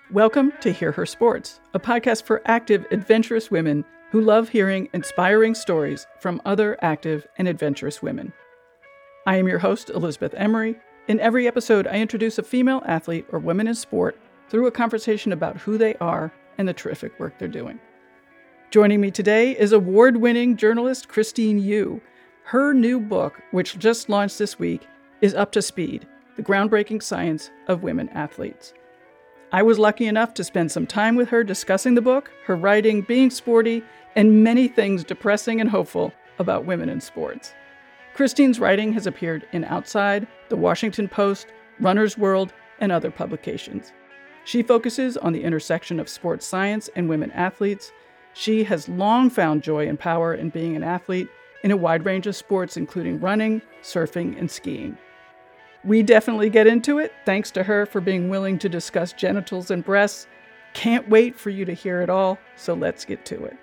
Welcome to Hear Her Sports, a podcast for active, adventurous women who love hearing inspiring stories from other active and adventurous women. I am your host, Elizabeth Emery. In every episode, I introduce a female athlete or women in sport through a conversation about who they are and the terrific work they're doing. Joining me today is award-winning journalist Christine Yu. Her new book, which just launched this week, is Up to Speed, the groundbreaking science of women athletes. I was lucky enough to spend some time with her discussing the book, her writing, being sporty, and many things depressing and hopeful about women in sports. Christine's writing has appeared in Outside, The Washington Post, Runner's World, and other publications. She focuses on the intersection of sports science and women athletes. She has long found joy and power in being an athlete in a wide range of sports, including running, surfing, and skiing. We definitely get into it, thanks to her for being willing to discuss genitals and breasts. Can't wait for you to hear it all, so let's get to it.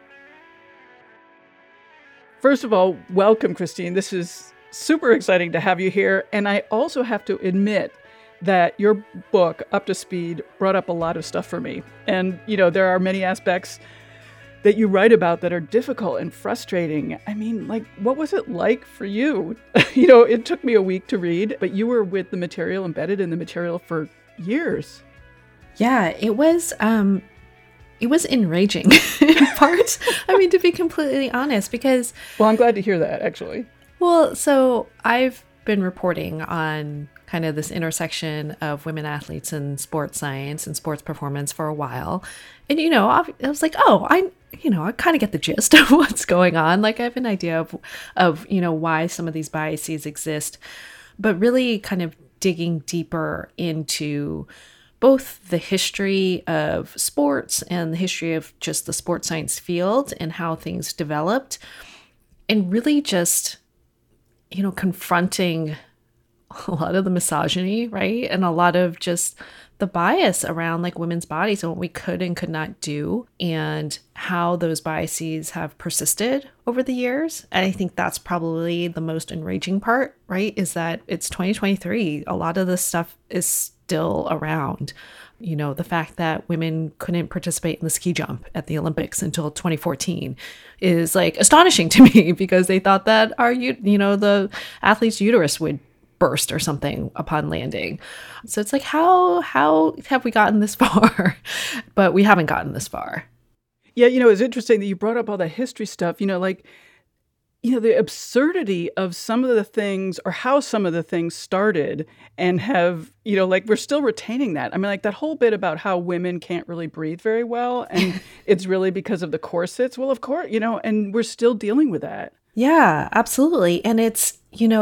First of all, welcome, Christine. This is super exciting to have you here. And I also have to admit that your book, Up to Speed, brought up a lot of stuff for me. And, there are many aspects that you write about that are difficult and frustrating. I mean, what was it like for you? It took me a week to read, but you were with the material, embedded in the material for years. Yeah, it was enraging in parts. I mean, to be completely honest, because... Well, I'm glad to hear that, actually. Well, so I've been reporting on kind of this intersection of women athletes and sports science and sports performance for a while. And, I was like, I kind of get the gist of what's going on. Like, I have an idea of why some of these biases exist, but really kind of digging deeper into both the history of sports and the history of just the sports science field and how things developed, and really just, confronting a lot of the misogyny, right? And a lot of just the bias around women's bodies and what we could and could not do, and how those biases have persisted over the years. And I think that's probably the most enraging part, right? Is that it's 2023. A lot of this stuff is still around. The fact that women couldn't participate in the ski jump at the Olympics until 2014 is astonishing to me, because they thought that the athlete's uterus would burst or something upon landing. So it's how have we gotten this far? But we haven't gotten this far. Yeah, it's interesting that you brought up all the history stuff, the absurdity of some of the things, or how some of the things started, and have, we're still retaining that. I mean, that whole bit about how women can't really breathe very well, and it's really because of the corsets. Well, of course, and we're still dealing with that. Yeah, absolutely. And it's,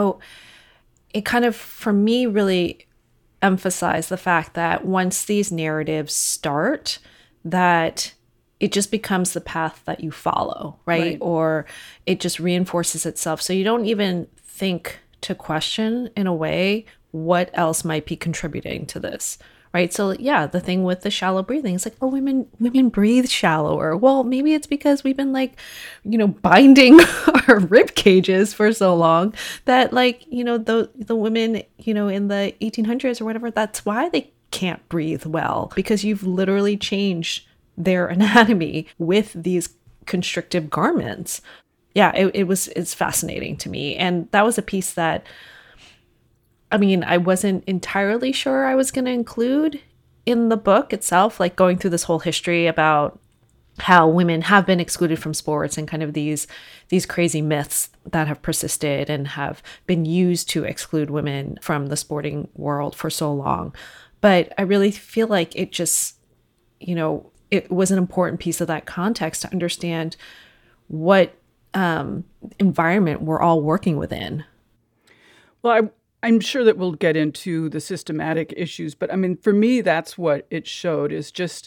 it kind of, for me, really emphasized the fact that once these narratives start, that it just becomes the path that you follow, right? Or it just reinforces itself. So you don't even think to question, in a way, what else might be contributing to this, right? So yeah, the thing with the shallow breathing, it's women breathe shallower. Well, maybe it's because we've been binding our rib cages for so long that the women, in the 1800s or whatever, that's why they can't breathe well, because you've literally changed their anatomy with these constrictive garments. Yeah, it's fascinating to me. And that was a piece that, I wasn't entirely sure I was going to include in the book itself, going through this whole history about how women have been excluded from sports and kind of these crazy myths that have persisted and have been used to exclude women from the sporting world for so long. But I really feel like it just, it was an important piece of that context to understand what environment we're all working within. Well, I'm sure that we'll get into the systematic issues, but for me, that's what it showed, is just,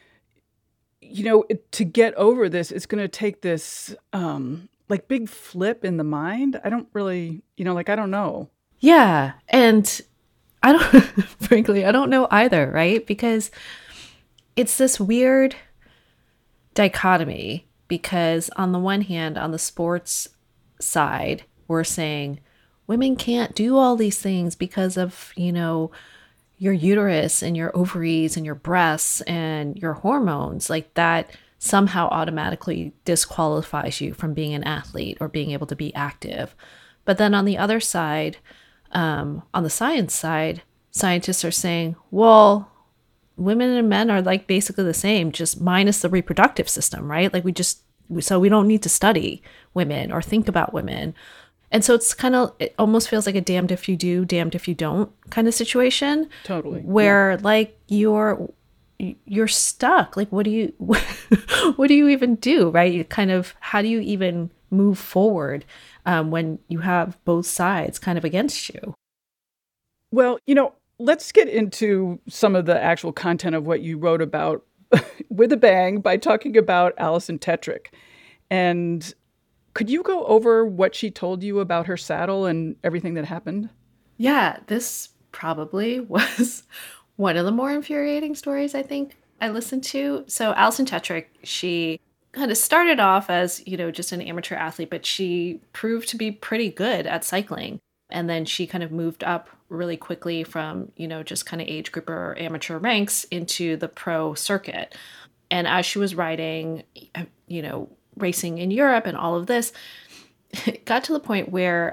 to get over this, it's going to take this big flip in the mind. I don't really, I don't know. Yeah. And I don't, frankly, I don't know either, right? Because it's this weird dichotomy, because on the one hand, on the sports side, we're saying women can't do all these things because of, your uterus and your ovaries and your breasts and your hormones, like that somehow automatically disqualifies you from being an athlete or being able to be active. But then on the other side, on the science side, scientists are saying, well, women and men are like basically the same, just minus the reproductive system, right? Like so we don't need to study women or think about women. And so it almost feels like a damned if you do, damned if you don't kind of situation. Totally. Where like you're stuck. Like, what do you even do, right? You kind of, how do you even move forward when you have both sides kind of against you? Well, let's get into some of the actual content of what you wrote about with a bang by talking about Alison Tetrick. And could you go over what she told you about her saddle and everything that happened? Yeah, this probably was one of the more infuriating stories I think I listened to. So Alison Tetrick, she kind of started off as, just an amateur athlete, but she proved to be pretty good at cycling. And then she kind of moved up really quickly from, just kind of age group or amateur ranks into the pro circuit. And as she was riding, racing in Europe and all of this, it got to the point where,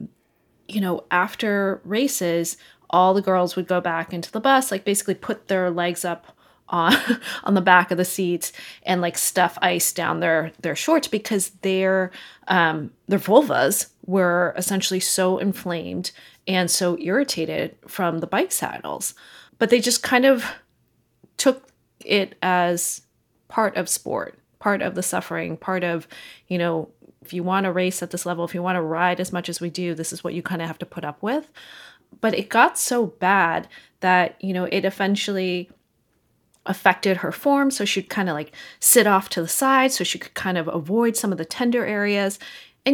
after races, all the girls would go back into the bus, like basically put their legs up on the back of the seats and like stuff ice down their shorts because their vulvas were essentially so inflamed and so irritated from the bike saddles. But they just kind of took it as part of sport, part of the suffering, part of, if you want to race at this level, if you want to ride as much as we do, this is what you kind of have to put up with. But it got so bad that, it eventually affected her form. So she'd kind of like sit off to the side so she could kind of avoid some of the tender areas. And,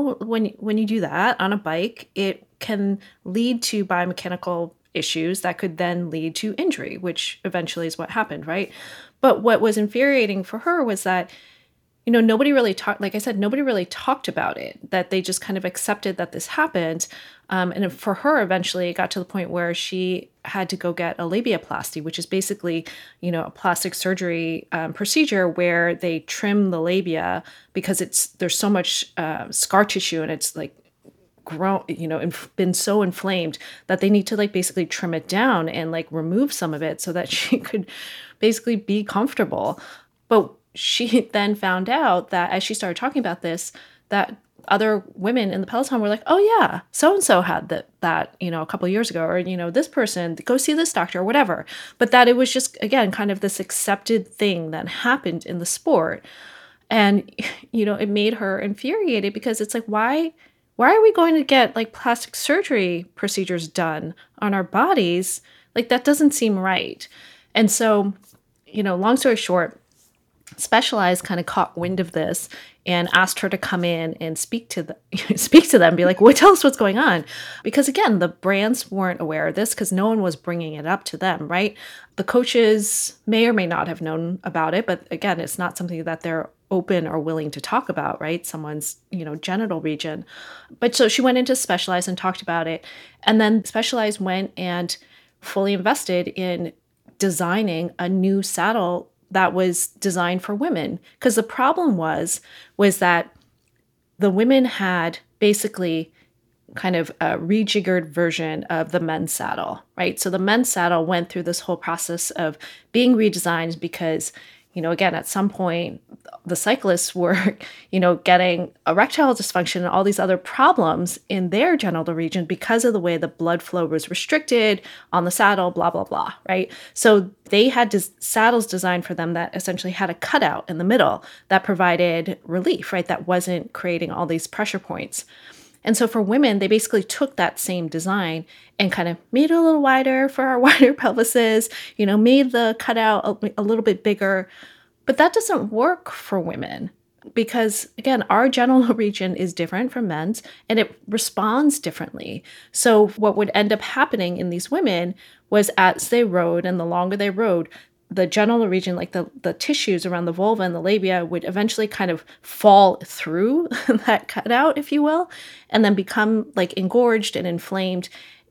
when you do that on a bike, it can lead to biomechanical issues that could then lead to injury, which eventually is what happened, right? But what was infuriating for her was that, nobody really talked, like I said, nobody really talked about it, that they just kind of accepted that this happened. And for her, eventually it got to the point where she had to go get a labiaplasty, which is basically, a plastic surgery procedure where they trim the labia because there's so much scar tissue and it's like grown, been so inflamed that they need to like basically trim it down and like remove some of it so that she could basically be comfortable. But she then found out that as she started talking about this, that other women in the Peloton were like, oh yeah, so-and-so had that, a couple of years ago, or, this person, go see this doctor or whatever. But that it was just, again, kind of this accepted thing that happened in the sport. And, it made her infuriated because it's like, why are we going to get like plastic surgery procedures done on our bodies? Like that doesn't seem right. And so, long story short, Specialized kind of caught wind of this and asked her to come in and speak to them, be like, well, tell us what's going on. Because again, the brands weren't aware of this because no one was bringing it up to them, right? The coaches may or may not have known about it, but again, it's not something that they're open or willing to talk about, right? Someone's, genital region. But so she went into Specialized and talked about it. And then Specialized went and fully invested in designing a new saddle that was designed for women. Because the problem was that the women had basically kind of a rejiggered version of the men's saddle, right? So the men's saddle went through this whole process of being redesigned because, again, at some point, the cyclists were, getting erectile dysfunction and all these other problems in their genital region because of the way the blood flow was restricted on the saddle, blah, blah, blah, right? So they had saddles designed for them that essentially had a cutout in the middle that provided relief, right? That wasn't creating all these pressure points. And so for women, they basically took that same design and kind of made it a little wider for our wider pelvises, made the cutout a little bit bigger. But that doesn't work for women because, again, our genital region is different from men's and it responds differently. So what would end up happening in these women was as they rode and the longer they rode, the genital region, like the tissues around the vulva and the labia would eventually kind of fall through that cutout, if you will, and then become like engorged and inflamed.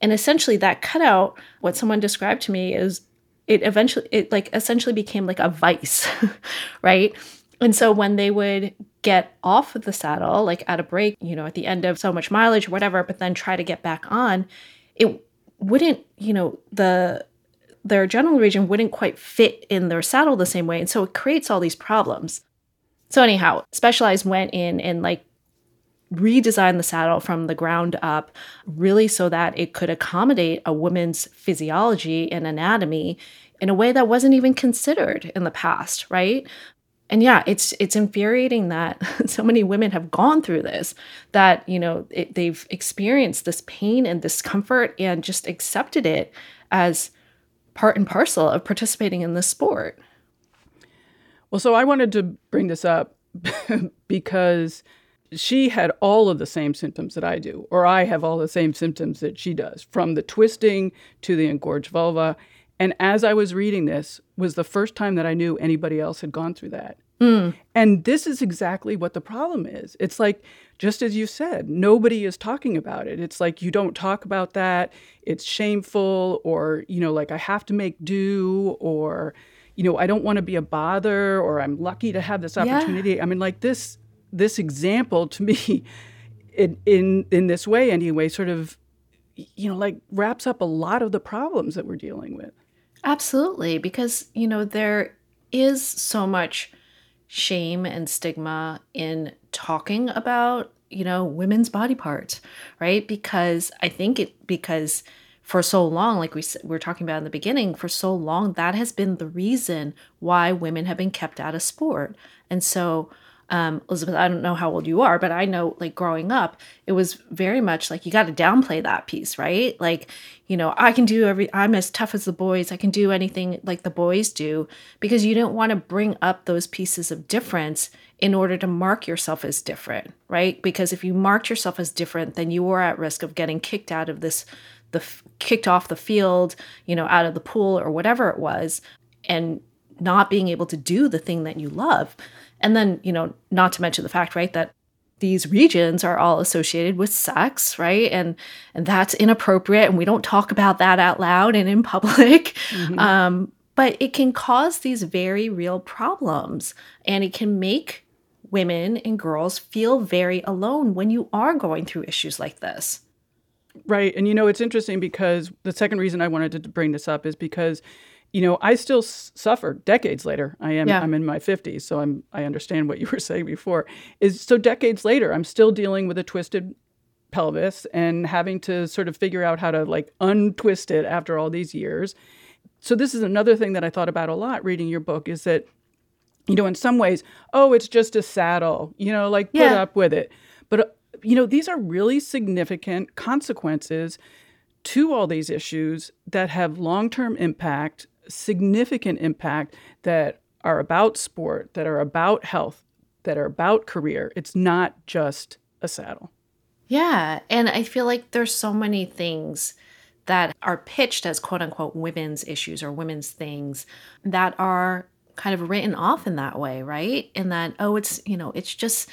And essentially that cutout, what someone described to me is it like essentially became like a vice, right? And so when they would get off of the saddle, like at a break, at the end of so much mileage or whatever, but then try to get back on, it wouldn't, their genital region wouldn't quite fit in their saddle the same way. And so it creates all these problems. So anyhow, Specialized went in and like redesigned the saddle from the ground up, really so that it could accommodate a woman's physiology and anatomy in a way that wasn't even considered in the past, right? And yeah, it's infuriating that so many women have gone through this, that, they've experienced this pain and discomfort and just accepted it as part and parcel of participating in this sport. Well, so I wanted to bring this up because she had all of the same symptoms that I do, or I have all the same symptoms that she does, from the twisting to the engorged vulva. And as I was reading this, was the first time that I knew anybody else had gone through that. And this is exactly what the problem is. It's like, just as you said, nobody is talking about it. It's like, you don't talk about that. It's shameful, or, like, I have to make do, or, I don't want to be a bother, or I'm lucky to have this opportunity. Yeah. I mean, like this example to me in this way anyway, sort of, like wraps up a lot of the problems that we're dealing with. Absolutely. Because, there is so much shame and stigma in talking about, women's body parts, right? Because I think because for so long, like we were talking about in the beginning, for so long, that has been the reason why women have been kept out of sport. And so, Elizabeth, I don't know how old you are, but I know, like, growing up, it was very much like you got to downplay that piece, right? Like, I'm as tough as the boys. I can do anything like the boys do, because you don't want to bring up those pieces of difference in order to mark yourself as different, right? Because if you marked yourself as different, then you were at risk of getting kicked out of kicked off the field, out of the pool or whatever it was, and not being able to do the thing that you love. And then, not to mention the fact, right, that these regions are all associated with sex, right? And that's inappropriate. And we don't talk about that out loud and in public. Mm-hmm. But it can cause these very real problems. And it can make women and girls feel very alone when you are going through issues like this. Right. And, it's interesting because the second reason I wanted to bring this up is because I still suffer decades later. I'm in my 50s, so I understand what you were saying before. So decades later, I'm still dealing with a twisted pelvis and having to sort of figure out how to like untwist it after all these years. So this is another thing that I thought about a lot reading your book, is that, in some ways, it's just a saddle, put up with it. But, these are really significant consequences to all these issues that have long-term impact, significant impact, that are about sport, that are about health, that are about career. It's not just a saddle. Yeah. And I feel like there's so many things that are pitched as quote unquote women's issues or women's things that are kind of written off in that way, right? And that, it's just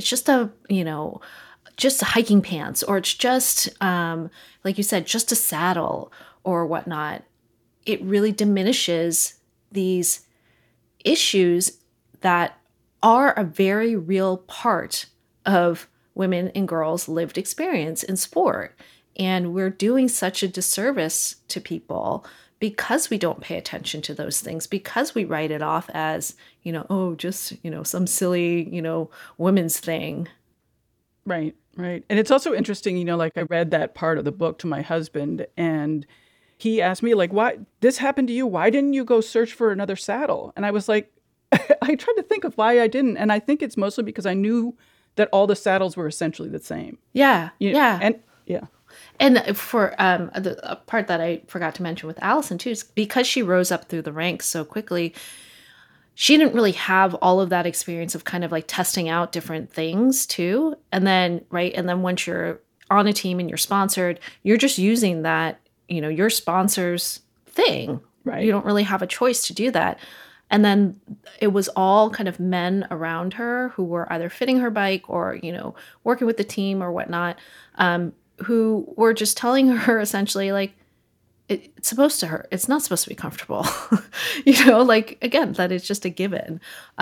hiking pants, or it's just, like you said, just a saddle or whatnot. It really diminishes these issues that are a very real part of women and girls' lived experience in sport. And we're doing such a disservice to people because we don't pay attention to those things, because we write it off as, just, some silly, women's thing. Right, right. And it's also interesting, like I read that part of the book to my husband, and he asked me, like, why this happened to you? Why didn't you go search for another saddle? And I was like, I tried to think of why I didn't. And I think it's mostly because I knew that all the saddles were essentially the same. Yeah. Yeah. And yeah. And for a part that I forgot to mention with Allison too, is because she rose up through the ranks so quickly, she didn't really have all of that experience of kind of like testing out different things too. And then, right. And then once you're on a team and you're sponsored, you're just using that, your sponsor's thing. Right. You don't really have a choice to do that. And then it was all kind of men around her who were either fitting her bike or, working with the team or whatnot, who were just telling her essentially like, it's supposed to hurt. It's not supposed to be comfortable. Like, again, that is just a given.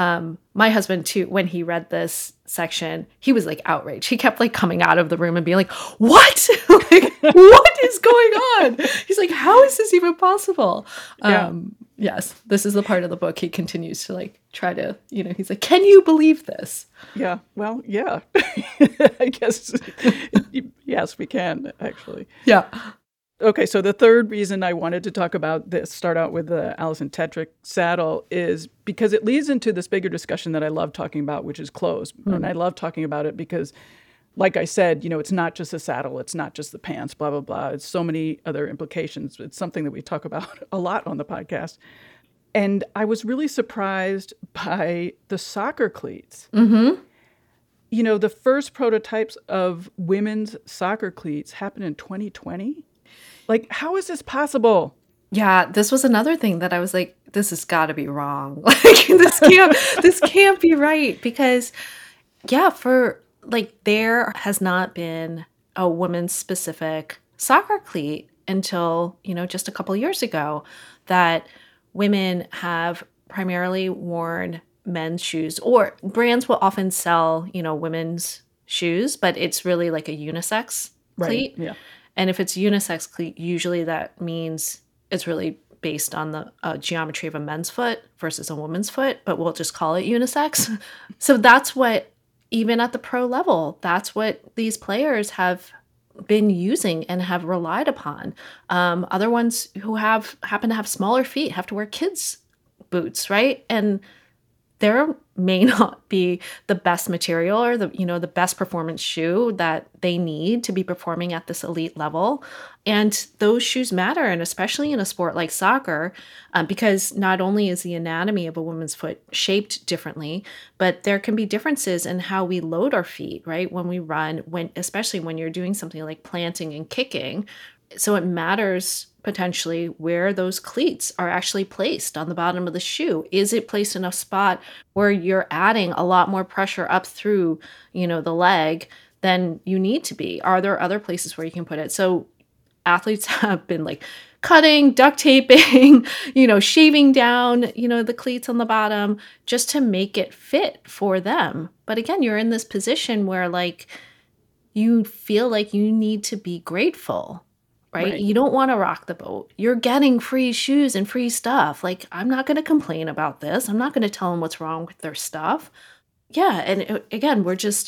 My husband too, when he read this section, he was like outraged. He kept like coming out of the room and being like, what? Like, what is going on? He's like, how is this even possible? Yeah. Yes, this is the part of the book he continues to like try to, he's like, can you believe this? Yeah. Well, yeah. I guess, yes, we can, actually. Yeah. Okay, so the third reason I wanted to talk about this, start out with the Alison Tetrick saddle, is because it leads into this bigger discussion that I love talking about, which is clothes. And I love talking about it because, like I said, it's not just a saddle, it's not just the pants, blah, blah, blah. It's so many other implications. It's something that we talk about a lot on the podcast. And I was really surprised by the soccer cleats. Mm-hmm. The first prototypes of women's soccer cleats happened in 2020. Like, how is this possible? Yeah, this was another thing that I was like, this has got to be wrong. Like, this can't be right. Because, yeah, there has not been a women's specific soccer cleat until, just a couple years ago, that women have primarily worn men's shoes, or brands will often sell, women's shoes, but it's really like a unisex cleat. Right. Yeah. And if it's unisex cleat, usually that means it's really based on the geometry of a men's foot versus a woman's foot, but we'll just call it unisex. So that's what, even at the pro level, that's what these players have been using and have relied upon. Other ones who happen to have smaller feet have to wear kids' boots, right? And there may not be the best material or the best performance shoe that they need to be performing at this elite level. And those shoes matter, and especially in a sport like soccer, because not only is the anatomy of a woman's foot shaped differently, but there can be differences in how we load our feet, right? When we run, especially when you're doing something like planting and kicking. So it matters potentially where those cleats are actually placed on the bottom of the shoe. Is it placed in a spot where you're adding a lot more pressure up through, the leg than you need to be? Are there other places where you can put it? So athletes have been like cutting, duct taping, shaving down, the cleats on the bottom just to make it fit for them. But again, you're in this position where like you feel like you need to be grateful. Right? You don't want to rock the boat. You're getting free shoes and free stuff. Like, I'm not going to complain about this. I'm not going to tell them what's wrong with their stuff. Yeah. And again,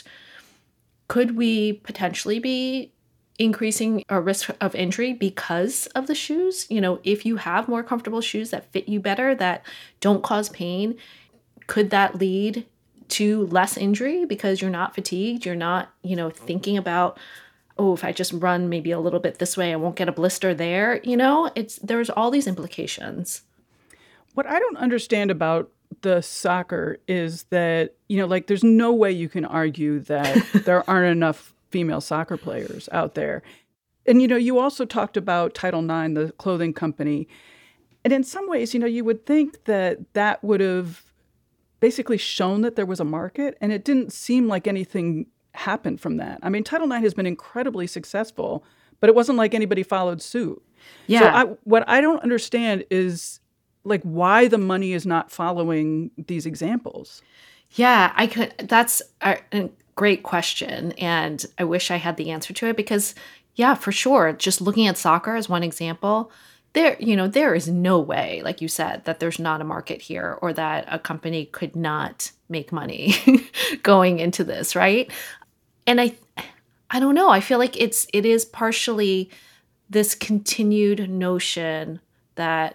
could we potentially be increasing a risk of injury because of the shoes? If you have more comfortable shoes that fit you better, that don't cause pain, could that lead to less injury because you're not fatigued? You're not, thinking about, oh, if I just run maybe a little bit this way, I won't get a blister there. There's all these implications. What I don't understand about the soccer is that, there's no way you can argue that there aren't enough female soccer players out there. And, you also talked about Title IX, the clothing company. And in some ways, you would think that would have basically shown that there was a market, and it didn't seem like anything happened from that. I mean, Title IX has been incredibly successful, but it wasn't like anybody followed suit. Yeah. So what I don't understand is like why the money is not following these examples. Yeah, that's a great question. And I wish I had the answer to it because, yeah, for sure. Just looking at soccer as one example, there is no way, like you said, that there's not a market here or that a company could not make money going into this, right? And I don't know. I feel like it is partially this continued notion that,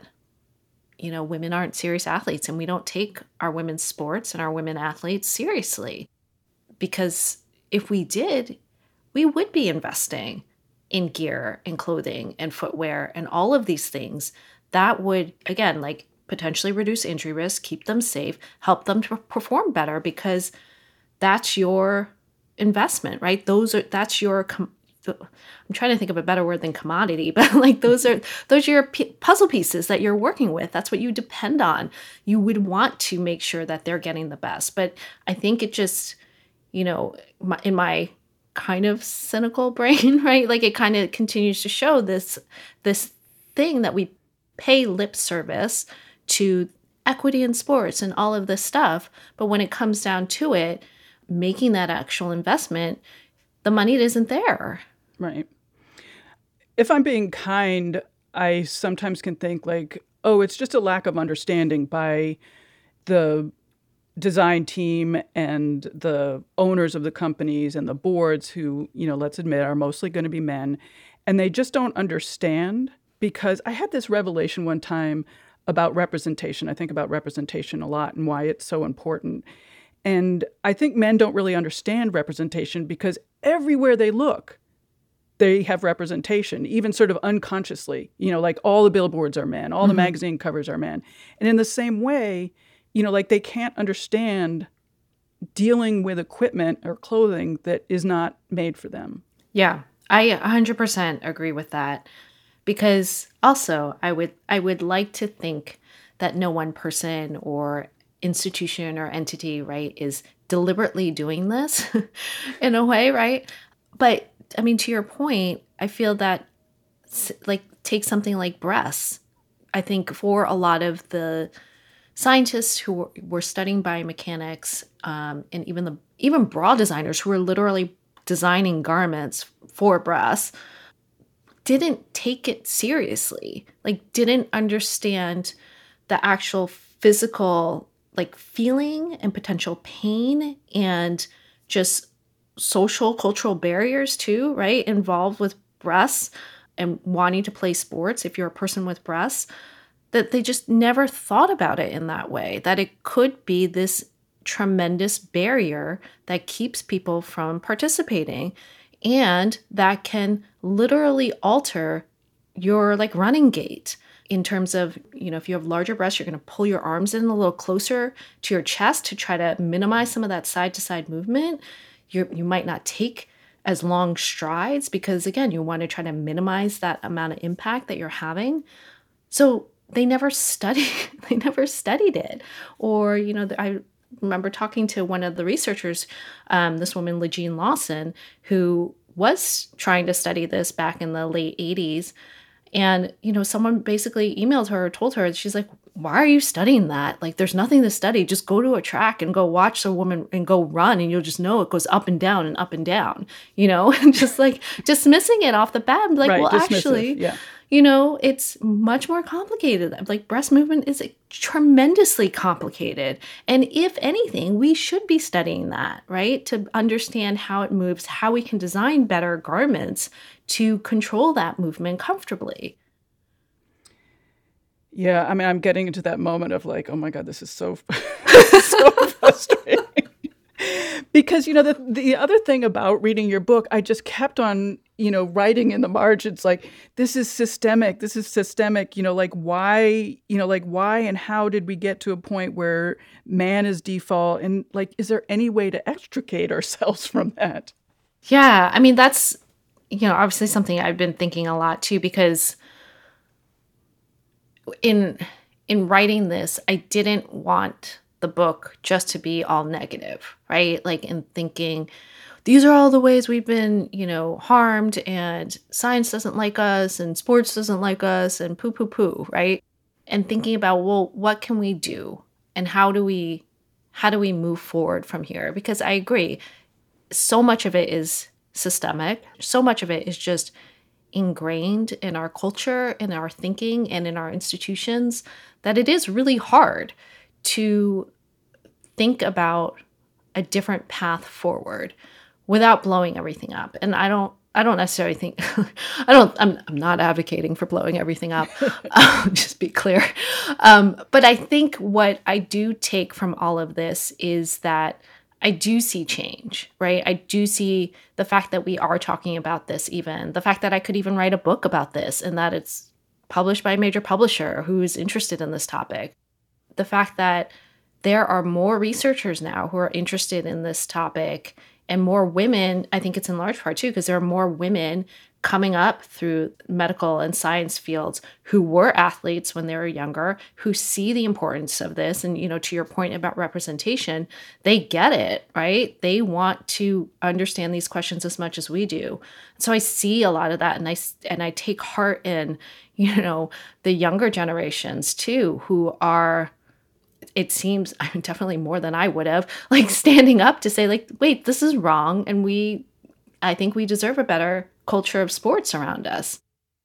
women aren't serious athletes and we don't take our women's sports and our women athletes seriously. Because if we did, we would be investing in gear and clothing and footwear and all of these things that would, again, like potentially reduce injury risk, keep them safe, help them to perform better because that's your investment, right? That's your, I'm trying to think of a better word than commodity, but like those are your puzzle pieces that you're working with. That's what you depend on. You would want to make sure that they're getting the best. But I think it just, in my kind of cynical brain, right? Like it kind of continues to show this thing that we pay lip service to equity in sports and all of this stuff. But when it comes down to it, making that actual investment, the money isn't there. Right. If I'm being kind, I sometimes can think like, oh, it's just a lack of understanding by the design team and the owners of the companies and the boards who, let's admit, are mostly going to be men. And they just don't understand, because I had this revelation one time about representation. I think about representation a lot and why it's so important. And I think men don't really understand representation because everywhere they look, they have representation, even sort of unconsciously. Like all the billboards are men, all the magazine covers are men. And in the same way, like they can't understand dealing with equipment or clothing that is not made for them. Yeah, I 100% agree with that. Because also, I would like to think that no one person or institution or entity, right, is deliberately doing this in a way, right? But I mean, to your point, I feel that, like, take something like breasts. I think for a lot of the scientists who were studying biomechanics, and even bra designers who were literally designing garments for breasts, didn't take it seriously, like didn't understand the actual physical like feeling and potential pain and just social cultural barriers too, right, involved with breasts and wanting to play sports if you're a person with breasts, that they just never thought about it in that way, that it could be this tremendous barrier that keeps people from participating. And that can literally alter your like running gait in terms of, if you have larger breasts, you're going to pull your arms in a little closer to your chest to try to minimize some of that side to side movement. You might not take as long strides because, again, you want to try to minimize that amount of impact that you're having. So they never studied it. Or, I remember talking to one of the researchers, this woman, LaJean Lawson, who was trying to study this back in the late 80s. And, someone basically emailed her, told her, she's like, why are you studying that? Like, there's nothing to study. Just go to a track and go watch a woman and go run. And you'll just know it goes up and down and up and down, and just like dismissing it off the bat. Like, right, well, actually, yeah. It's much more complicated. Like breast movement is tremendously complicated. And if anything, we should be studying that, right? To understand how it moves, how we can design better garments to control that movement comfortably. Yeah, I mean, I'm getting into that moment of like, oh my God, this is so frustrating. Because, the other thing about reading your book, I just kept on, writing in the margins, like, this is systemic, like why and how did we get to a point where man is default? And like, is there any way to extricate ourselves from that? Yeah, I mean, that's, obviously something I've been thinking a lot too, because in writing this, I didn't want the book just to be all negative, right? Like in thinking, these are all the ways we've been, harmed, and science doesn't like us and sports doesn't like us and poo, right? And thinking about, well, what can we do? And how do we move forward from here? Because I agree, so much of it is systemic. So much of it is just ingrained in our culture, in our thinking, and in our institutions, that it is really hard to think about a different path forward without blowing everything up. And I don't necessarily think, I'm not advocating for blowing everything up, just be clear. But I think what I do take from all of this is that I do see change, right? I do see the fact that we are talking about this, even the fact that I could even write a book about this and that it's published by a major publisher who is interested in this topic. The fact that there are more researchers now who are interested in this topic and more women, I think it's in large part too, because there are more women coming up through medical and science fields who were athletes when they were younger, who see the importance of this. And, to your point about representation, they get it, right? They want to understand these questions as much as we do. So I see a lot of that. And I take heart in, the younger generations too, who are, it seems, definitely more than I would have, standing up to say wait, this is wrong. And I think we deserve a better culture of sports around us.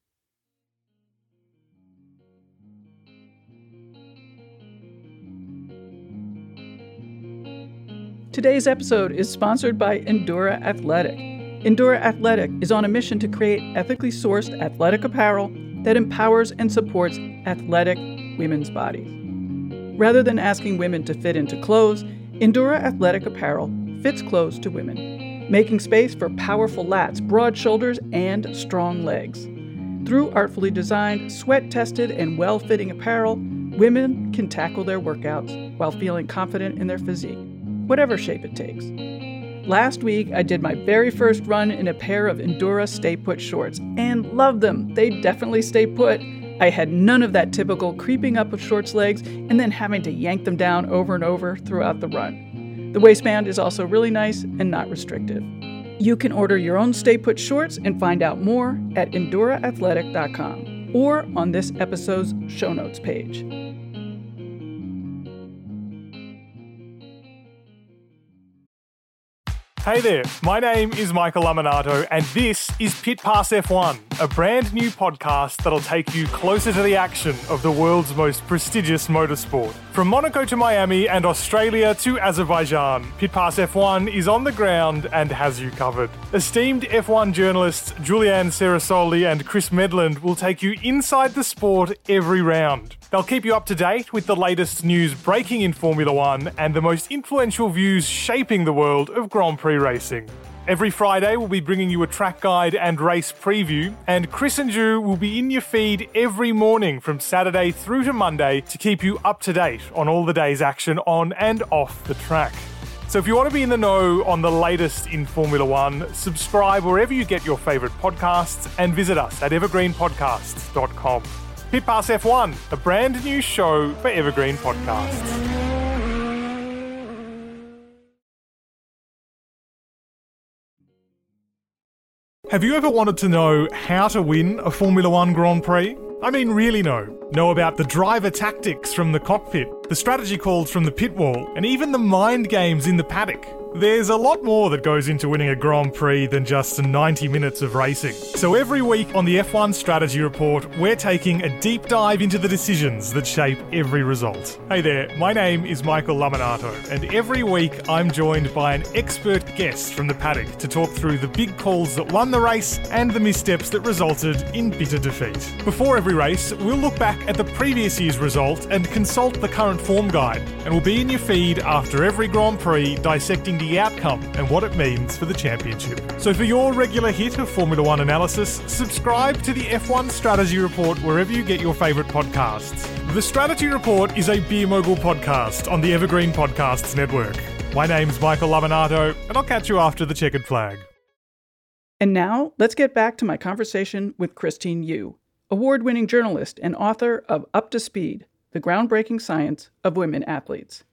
Today's episode is sponsored by Endura Athletic. Endura Athletic is on a mission to create ethically sourced athletic apparel that empowers and supports athletic women's bodies. Rather than asking women to fit into clothes, Endura Athletic apparel fits clothes to women, making space for powerful lats, broad shoulders, and strong legs. Through artfully designed, sweat-tested, and well-fitting apparel, women can tackle their workouts while feeling confident in their physique, whatever shape it takes. Last week, I did my very first run in a pair of Endura Stay Put shorts and loved them. They definitely stay put. I had none of that typical creeping up of shorts legs and then having to yank them down over and over throughout the run. The waistband is also really nice and not restrictive. You can order your own Stay Put shorts and find out more at EnduraAthletic.com or on this episode's show notes page. Hey there, my name is Michael Laminato, and this is Pit Pass F1, a brand new podcast that'll take you closer to the action of the world's most prestigious motorsport. From Monaco to Miami and Australia to Azerbaijan, Pit Pass F1 is on the ground and has you covered. Esteemed F1 journalists Julianne Cerasoli and Chris Medland will take you inside the sport every round. They'll keep you up to date with the latest news breaking in Formula One and the most influential views shaping the world of Grand Prix racing. Every Friday, we'll be bringing you a track guide and race preview, and Chris and Ju will be in your feed every morning from Saturday through to Monday to keep you up to date on all the day's action on and off the track. So if you want to be in the know on the latest in Formula One, subscribe wherever you get your favourite podcasts and visit us at evergreenpodcasts.com. Pit Pass F1, a brand new show for Evergreen Podcasts. Have you ever wanted to know how to win a Formula One Grand Prix? I mean, really know. Know about the driver tactics from the cockpit, the strategy calls from the pit wall, and even the mind games in the paddock. There's a lot more that goes into winning a Grand Prix than just 90 minutes of racing. So every week on the F1 Strategy Report, we're taking a deep dive into the decisions that shape every result. Hey there, my name is Michael Laminato, and every week I'm joined by an expert guest from the paddock to talk through the big calls that won the race and the missteps that resulted in bitter defeat. Before every race, we'll look back at the previous year's result and consult the current form guide, and we'll be in your feed after every Grand Prix dissecting the outcome and what it means for the championship. So for your regular hit of Formula One analysis, subscribe to the F1 Strategy Report wherever you get your favourite podcasts. The Strategy Report is a Beer Mogul podcast on the Evergreen Podcasts Network. My name's Michael Laminato, and I'll catch you after the checkered flag. And now, let's get back to my conversation with Christine Yu, award-winning journalist and author of Up to Speed, the groundbreaking science of women athletes.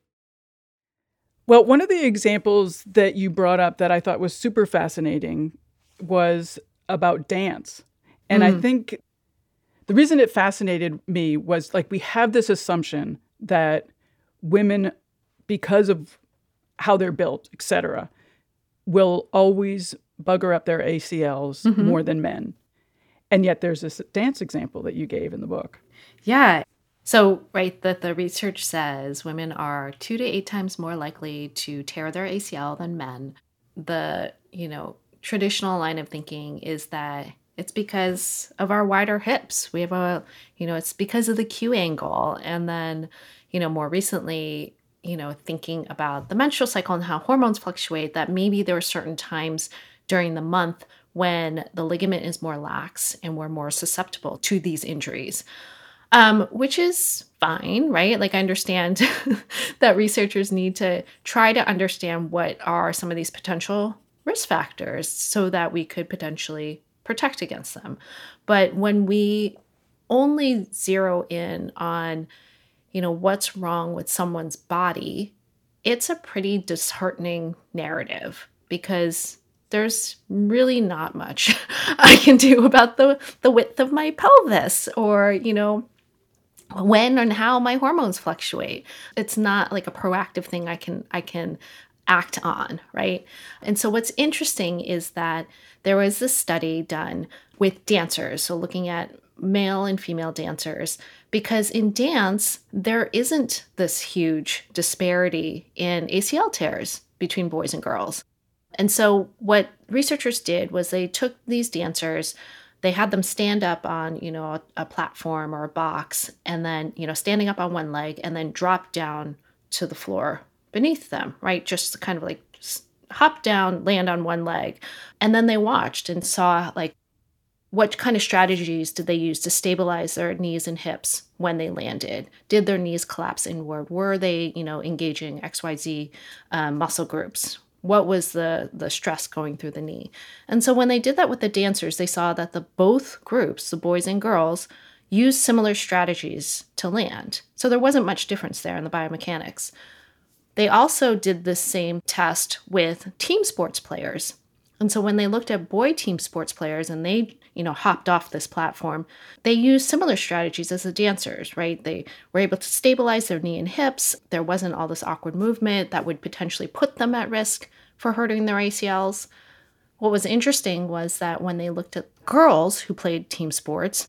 Well, one of the examples that you brought up that I thought was super fascinating was about dance. And I think the reason it fascinated me was we have this assumption that women, because of how they're built, et cetera, will always bugger up their ACLs more than men. And yet there's this dance example that you gave in the book. Yeah. So, right, that the research says women are 2 to 8 times more likely to tear their ACL than men. The, traditional line of thinking is that it's because of our wider hips. We have it's because of the Q angle. And then, more recently, thinking about the menstrual cycle and how hormones fluctuate, that maybe there are certain times during the month when the ligament is more lax and we're more susceptible to these injuries. Which is fine, right? I understand that researchers need to try to understand what are some of these potential risk factors so that we could potentially protect against them. But when we only zero in on, what's wrong with someone's body, it's a pretty disheartening narrative because there's really not much I can do about the width of my pelvis or, when and how my hormones fluctuate. It's not like a proactive thing I can act on, right? And so what's interesting is that there was this study done with dancers, so looking at male and female dancers, because in dance, there isn't this huge disparity in ACL tears between boys and girls. And so what researchers did was they took these dancers, they had them stand up on, a platform or a box, and then, standing up on one leg and then drop down to the floor beneath them, right? Just kind of like hop down, land on one leg. And then they watched and saw like what kind of strategies did they use to stabilize their knees and hips when they landed? Did their knees collapse inward? Were they, engaging XYZ muscle groups? What was the stress going through the knee? And so when they did that with the dancers, they saw that both groups, the boys and girls, used similar strategies to land. So there wasn't much difference there in the biomechanics. They also did the same test with team sports players. And so when they looked at boy team sports players and they, hopped off this platform, they used similar strategies as the dancers, right? They were able to stabilize their knee and hips. There wasn't all this awkward movement that would potentially put them at risk for hurting their ACLs. What was interesting was that when they looked at girls who played team sports,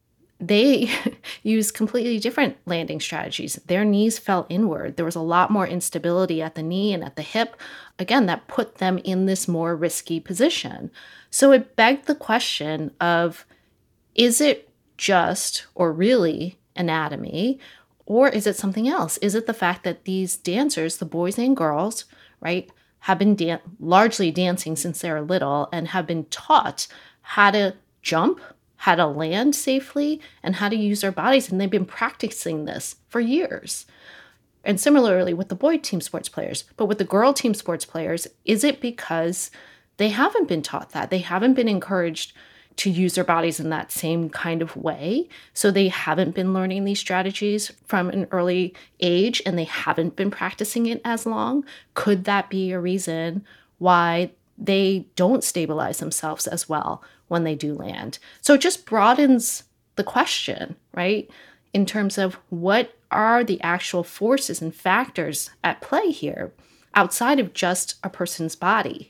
they used completely different landing strategies. Their knees fell inward. There was a lot more instability at the knee and at the hip. Again, that put them in this more risky position. So it begged the question of, is it just or really anatomy, or is it something else? Is it the fact that these dancers, the boys and girls, right, have been largely dancing since they were little and have been taught how to jump, how to land safely, and how to use their bodies. And they've been practicing this for years. And similarly with the boy team sports players. But with the girl team sports players, is it because they haven't been taught that? They haven't been encouraged to use their bodies in that same kind of way. So they haven't been learning these strategies from an early age and they haven't been practicing it as long. Could that be a reason why they don't stabilize themselves as well when they do land? So it just broadens the question, right? In terms of what are the actual forces and factors at play here outside of just a person's body.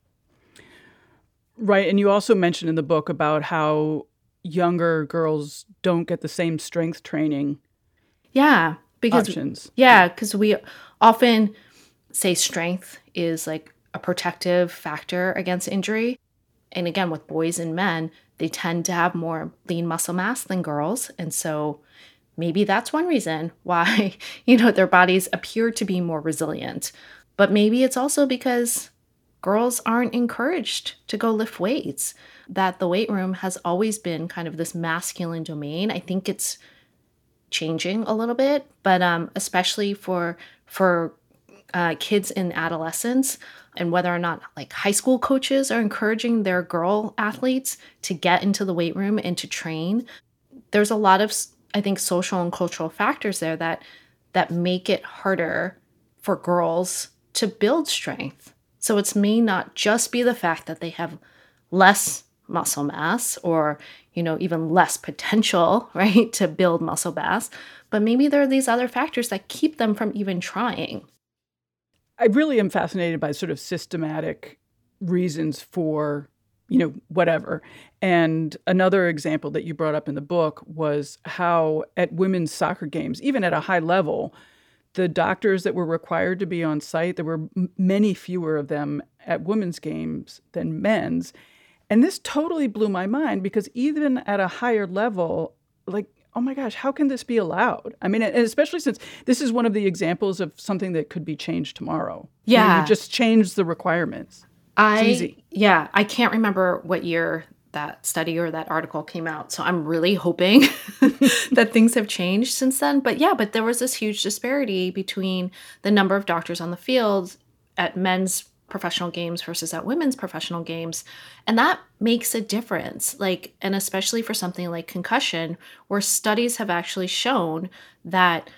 Right. And you also mentioned in the book about how younger girls don't get the same strength training. Yeah. Because we often say strength is like a protective factor against injury. And again, with boys and men, they tend to have more lean muscle mass than girls. And so maybe that's one reason why, their bodies appear to be more resilient. But maybe it's also because girls aren't encouraged to go lift weights, that the weight room has always been kind of this masculine domain. I think it's changing a little bit, but especially for kids in adolescence, and whether or not like high school coaches are encouraging their girl athletes to get into the weight room and to train. There's a lot of, I think, social and cultural factors there that make it harder for girls to build strength. So it may not just be the fact that they have less muscle mass or, even less potential, right, to build muscle mass, but maybe there are these other factors that keep them from even trying. I really am fascinated by sort of systematic reasons for, whatever. And another example that you brought up in the book was how at women's soccer games, even at a high level, the doctors that were required to be on site, there were many fewer of them at women's games than men's. And this totally blew my mind because even at a higher level, like, oh my gosh, how can this be allowed? I mean, and especially since this is one of the examples of something that could be changed tomorrow. Yeah. You just change the requirements. It's easy. Yeah. I can't remember what year that study or that article came out. So I'm really hoping that things have changed since then. But there was this huge disparity between the number of doctors on the field at men's professional games versus at women's professional games. And that makes a difference. And especially for something like concussion, where studies have actually shown that,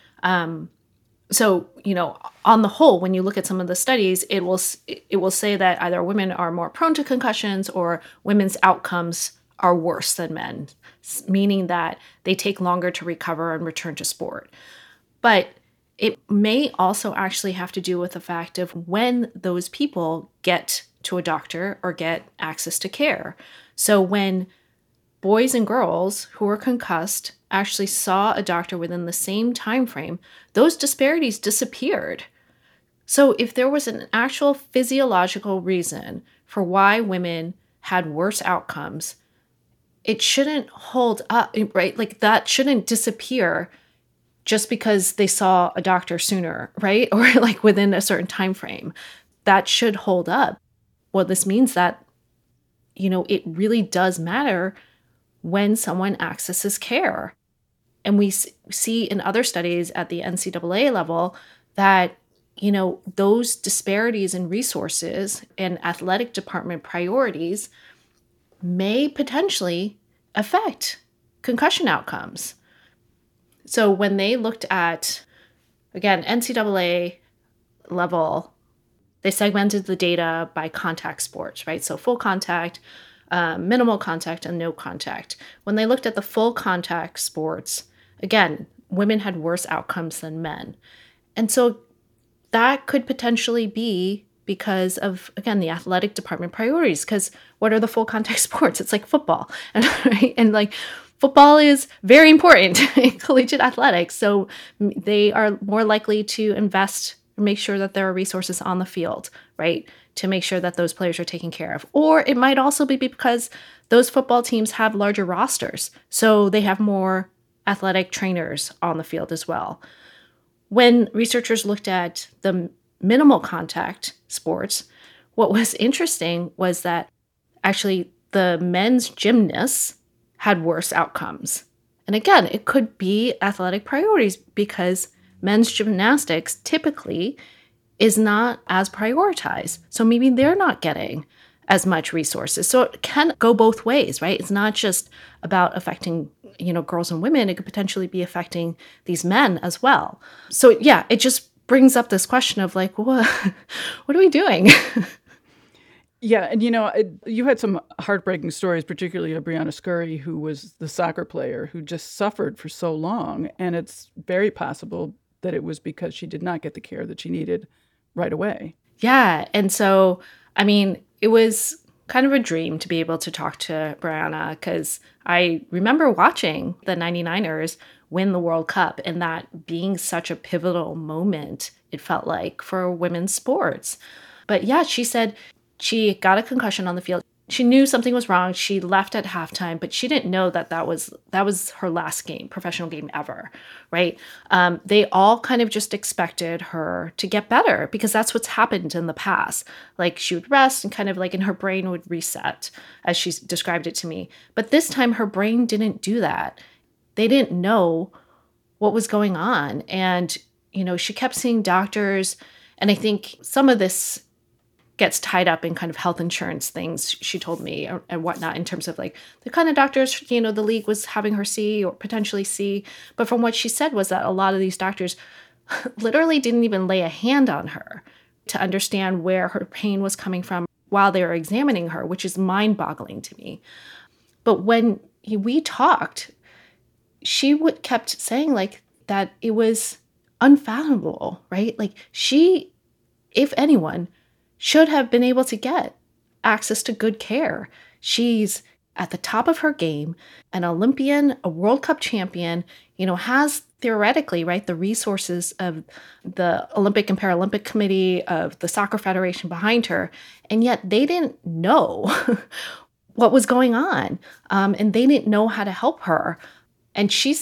so, on the whole, when you look at some of the studies, it will say that either women are more prone to concussions or women's outcomes are worse than men, meaning that they take longer to recover and return to sport. But it may also actually have to do with the fact of when those people get to a doctor or get access to care. So when boys and girls who were concussed actually saw a doctor within the same time frame, those disparities disappeared. So if there was an actual physiological reason for why women had worse outcomes, it shouldn't hold up, right? That shouldn't disappear just because they saw a doctor sooner, right? Or within a certain time frame. That should hold up. Well, this means that, it really does matter when someone accesses care. And we see in other studies at the NCAA level that, those disparities in resources and athletic department priorities may potentially affect concussion outcomes. So when they looked at, again, NCAA level, they segmented the data by contact sports, right? So full contact, minimal contact, and no contact. When they looked at the full contact sports, again, women had worse outcomes than men. And so that could potentially be because of, again, the athletic department priorities. Because what are the full contact sports? It's like football. Right? And football is very important in collegiate athletics. So they are more likely to invest, make sure that there are resources on the field, right? To make sure that those players are taken care of. Or it might also be because those football teams have larger rosters. So they have more athletic trainers on the field as well. When researchers looked at the minimal contact sports, what was interesting was that actually the men's gymnasts had worse outcomes. And again, it could be athletic priorities because men's gymnastics typically is not as prioritized. So maybe they're not getting as much resources. So it can go both ways, right? It's not just about affecting, girls and women. It could potentially be affecting these men as well. So yeah, it just brings up this question of what are we doing? Yeah, and you had some heartbreaking stories, particularly of Brianna Scurry, who was the soccer player who just suffered for so long. And it's very possible that it was because she did not get the care that she needed right away. Yeah, and so, it was kind of a dream to be able to talk to Brianna because I remember watching the 99ers win the World Cup and that being such a pivotal moment, it felt like, for women's sports. But yeah, she said she got a concussion on the field. She knew something was wrong. She left at halftime, but she didn't know that was her last game, professional game ever, right? They all kind of just expected her to get better because that's what's happened in the past. She would rest and kind of and her brain would reset, as she described it to me. But this time her brain didn't do that. They didn't know what was going on. And, she kept seeing doctors. And I think some of this gets tied up in kind of health insurance things she told me and whatnot in terms of the kind of doctors, the league was having her see or potentially see. But from what she said was that a lot of these doctors literally didn't even lay a hand on her to understand where her pain was coming from while they were examining her, which is mind-boggling to me. But when we talked, she kept saying that it was unfathomable, right? She, if anyone, should have been able to get access to good care. She's at the top of her game, an Olympian, a World Cup champion, has theoretically, right, the resources of the Olympic and Paralympic Committee, of the Soccer Federation behind her, and yet they didn't know what was going on, and they didn't know how to help her. And she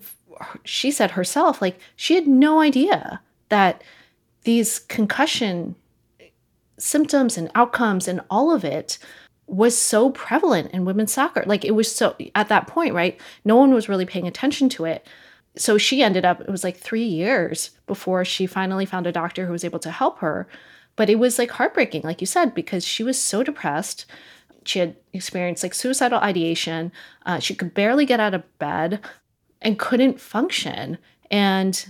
said herself, she had no idea that these concussion symptoms and outcomes and all of it was so prevalent in women's soccer. It was so, at that point, right, no one was really paying attention to it. So she ended up, it was 3 years before she finally found a doctor who was able to help her. But it was like heartbreaking, like you said, because she was so depressed. She had experienced like suicidal ideation. She could barely get out of bed and couldn't function. And,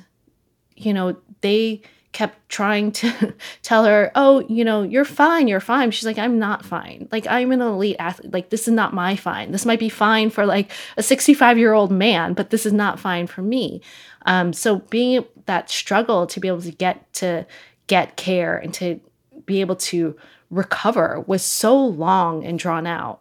they kept trying to tell her, oh, you're fine, you're fine. She's like, I'm not fine. Like, I'm an elite athlete. Like, this is not my fine. This might be fine for like a 65-year-old man, but this is not fine for me. So being that struggle to be able to get care and to be able to recover was so long and drawn out.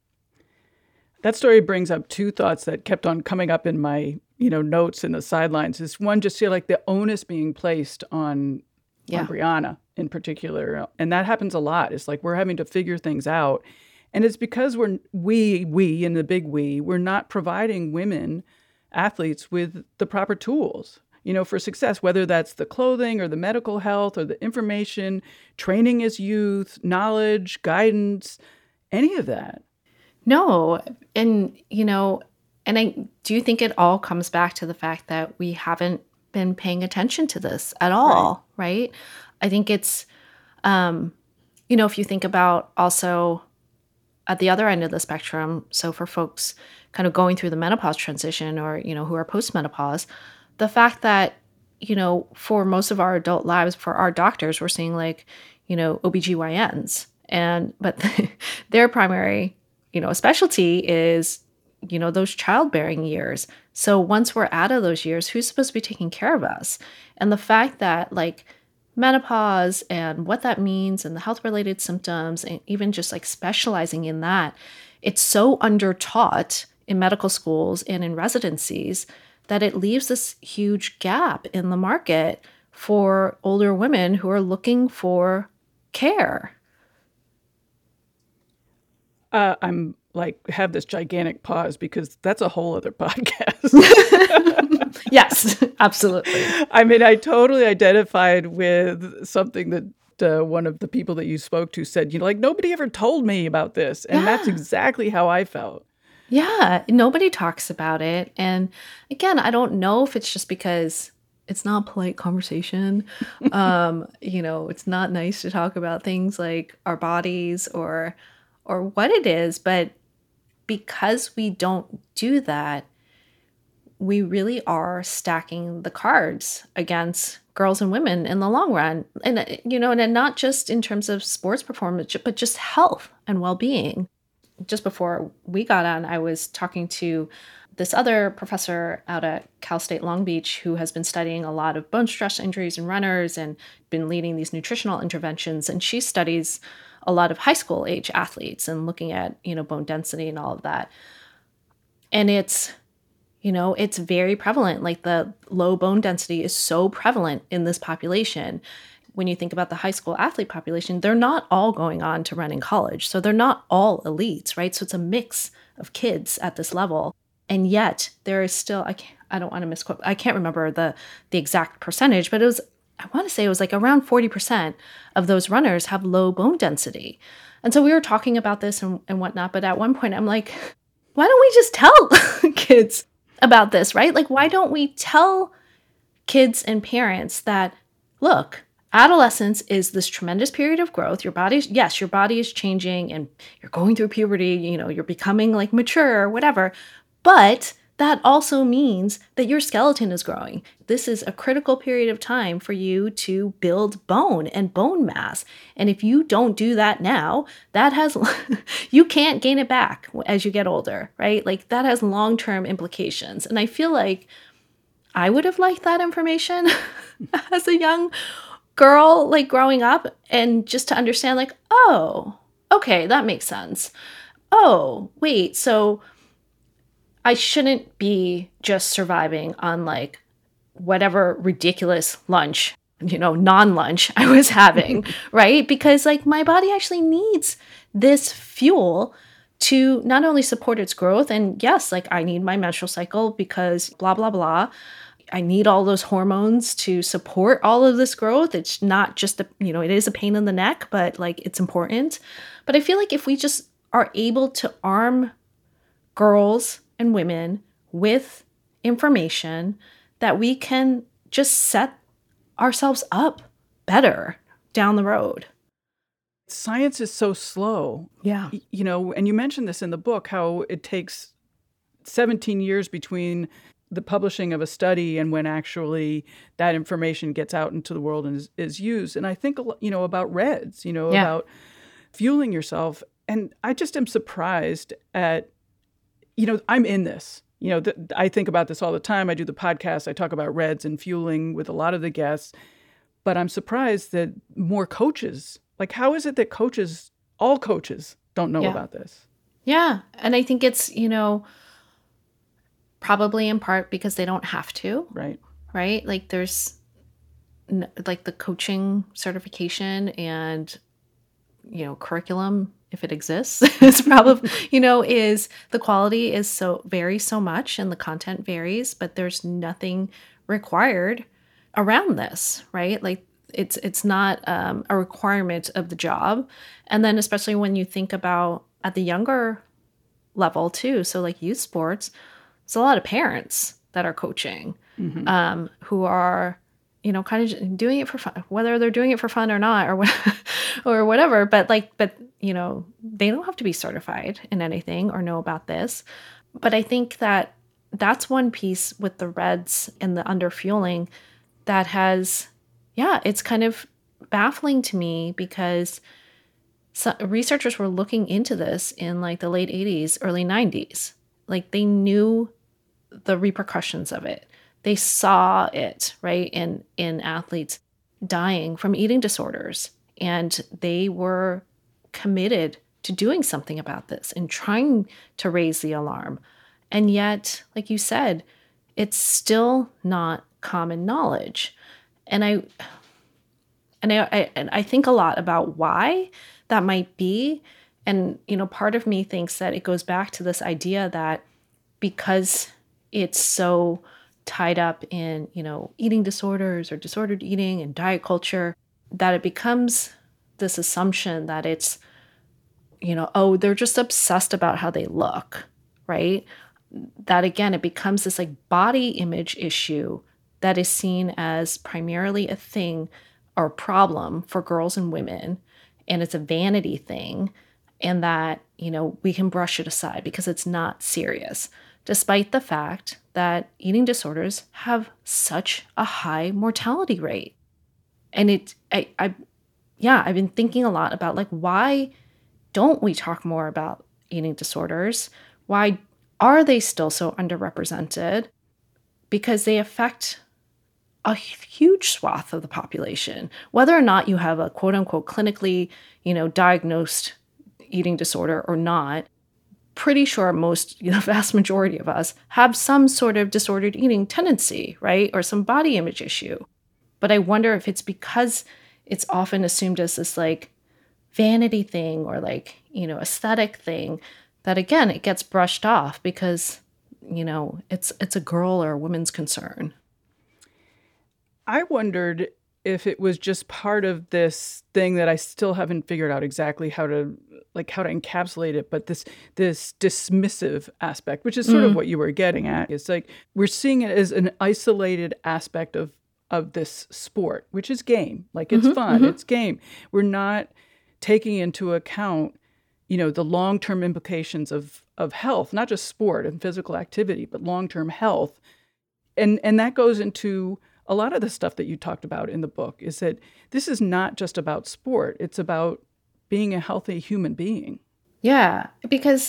That story brings up two thoughts that kept on coming up in my, notes in the sidelines. Is one, just feel like the onus being placed on Brianna in particular. And that happens a lot. It's like we're having to figure things out. And it's because we in the big we're not providing women athletes with the proper tools, for success, whether that's the clothing or the medical health or the information, training as youth, knowledge, guidance, any of that. No. And, and I do think it all comes back to the fact that we haven't been paying attention to this at all, right? I think it's, if you think about also at the other end of the spectrum, so for folks kind of going through the menopause transition or, who are postmenopause, the fact that, for most of our adult lives, for our doctors, we're seeing like, OBGYNs but their primary, specialty is, those childbearing years. So once we're out of those years, who's supposed to be taking care of us? And the fact that like menopause and what that means and the health-related symptoms and even just like specializing in that, it's so under-taught in medical schools and in residencies that it leaves this huge gap in the market for older women who are looking for care. I'm like, have this gigantic pause because that's a whole other podcast. Yes, absolutely. I mean, I totally identified with something that one of the people that you spoke to said, like, nobody ever told me about this. And that's exactly how I felt. Yeah, nobody talks about it. And again, I don't know if it's just because it's not polite conversation. It's not nice to talk about things like our bodies or what it is, but because we don't do that, we really are stacking the cards against girls and women in the long run. And, and not just in terms of sports performance, but just health and well-being. Just before we got on, I was talking to this other professor out at Cal State Long Beach who has been studying a lot of bone stress injuries in runners and been leading these nutritional interventions. And she studies a lot of high school age athletes and looking at, bone density and all of that. And it's very prevalent. Like the low bone density is so prevalent in this population. When you think about the high school athlete population, they're not all going on to run in college. So they're not all elites, right? So it's a mix of kids at this level. And yet there is still, I don't want to misquote, I can't remember the exact percentage, but I want to say it was like around 40% of those runners have low bone density. And so we were talking about this and whatnot. But at one point I'm like, why don't we just tell kids about this, right? Like, why don't we tell kids and parents that, look, adolescence is this tremendous period of growth. Your body is changing and you're going through puberty, you're becoming like mature or whatever. But that also means that your skeleton is growing. This is a critical period of time for you to build bone and bone mass. And if you don't do that now, you can't gain it back as you get older, right? Like that has long-term implications. And I feel like I would have liked that information as a young girl, like growing up, and just to understand like, oh, okay, that makes sense. Oh, wait, so I shouldn't be just surviving on like whatever ridiculous lunch, non-lunch I was having, right? Because like my body actually needs this fuel to not only support its growth, and yes, like I need my menstrual cycle because blah, blah, blah. I need all those hormones to support all of this growth. It's not just, it is a pain in the neck, but like it's important. But I feel like if we just are able to arm girls and women with information, that we can just set ourselves up better down the road. Science is so slow. Yeah. And you mentioned this in the book, how it takes 17 years between the publishing of a study and when actually that information gets out into the world and is used. And I think, about RED-S, about fueling yourself. And I just am surprised at, I'm in this. I think about this all the time. I do the podcast. I talk about RED-S and fueling with a lot of the guests. But I'm surprised that more coaches, how is it that all coaches don't know about this? Yeah. And I think it's, probably in part because they don't have to. Right. Right? There's the coaching certification and, curriculum, if it exists, it's probably, is the quality is varies so much and the content varies, but there's nothing required around this, right? It's not a requirement of the job. And then especially when you think about at the younger level too, so youth sports, there's a lot of parents that are coaching who are, kind of doing it for fun, whether they're doing it for fun or not, or whatever. But they don't have to be certified in anything or know about this. But I think that that's one piece with the RED-S and the underfueling that has, it's kind of baffling to me because researchers were looking into this in the late 80s, early 90s. They knew the repercussions of it. They saw it, right, in athletes dying from eating disorders. And they were committed to doing something about this and trying to raise the alarm. And yet, like you said, it's still not common knowledge. And I think a lot about why that might be. And, part of me thinks that it goes back to this idea that because it's so tied up in, eating disorders or disordered eating and diet culture, that it becomes this assumption that it's, they're just obsessed about how they look, right? That again, it becomes this body image issue that is seen as primarily a thing or problem for girls and women. And it's a vanity thing. And that, we can brush it aside because it's not serious, despite the fact that eating disorders have such a high mortality rate. And I've been thinking a lot about why don't we talk more about eating disorders? Why are they still so underrepresented? Because they affect a huge swath of the population, whether or not you have a quote unquote clinically, diagnosed eating disorder or not. Pretty sure the vast majority of us have some sort of disordered eating tendency, right? Or some body image issue. But I wonder if it's because it's often assumed as this vanity thing or aesthetic thing that again, it gets brushed off because, it's a girl or a woman's concern. I wondered if it was just part of this thing that I still haven't figured out exactly how to encapsulate it, but this dismissive aspect, which is sort of what you were getting at. It's we're seeing it as an isolated aspect of this sport, which is game. It's fun, it's game. We're not taking into account, the long-term implications of health, not just sport and physical activity, but long-term health. And that goes into a lot of the stuff that you talked about in the book, is that this is not just about sport. It's about being a healthy human being. Yeah, because,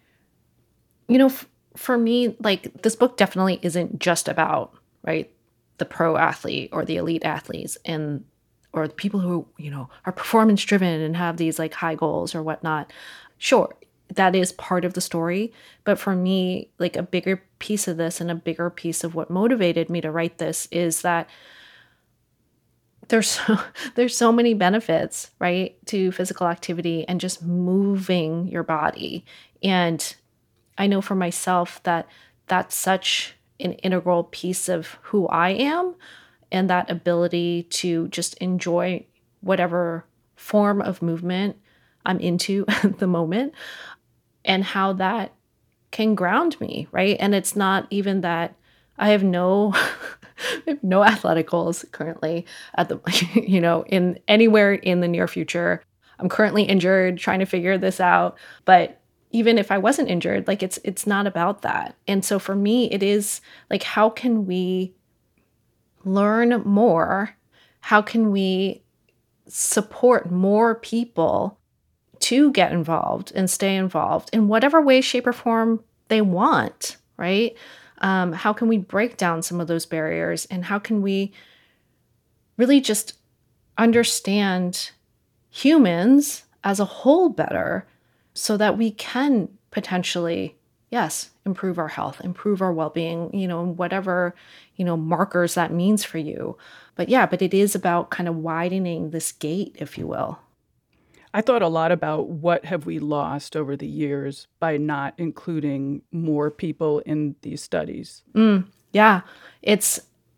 for me, this book definitely isn't just about, right, the pro athlete or the elite athletes or the people who, are performance driven and have these high goals or whatnot. Sure, that is part of the story. But for me, a bigger piece of this and a bigger piece of what motivated me to write this is that there's so many benefits, right, to physical activity and just moving your body. And I know for myself that that's such an integral piece of who I am, and that ability to just enjoy whatever form of movement I'm into at the moment, and how that can ground me, right? And it's not even that I have no athletic goals currently at the, in anywhere in the near future. I'm currently injured, trying to figure this out. But even if I wasn't injured, like it's not about that. And so for me, it is like, how can we learn more? How can we support more people to get involved and stay involved in whatever way, shape, or form they want, right? How can we break down some of those barriers, and how can we really just understand humans as a whole better so that we can potentially, yes, improve our health, improve our well-being, whatever, markers that means for you. But it is about kind of widening this gate, if you will. I thought a lot about what have we lost over the years by not including more people in these studies. Yeah, it's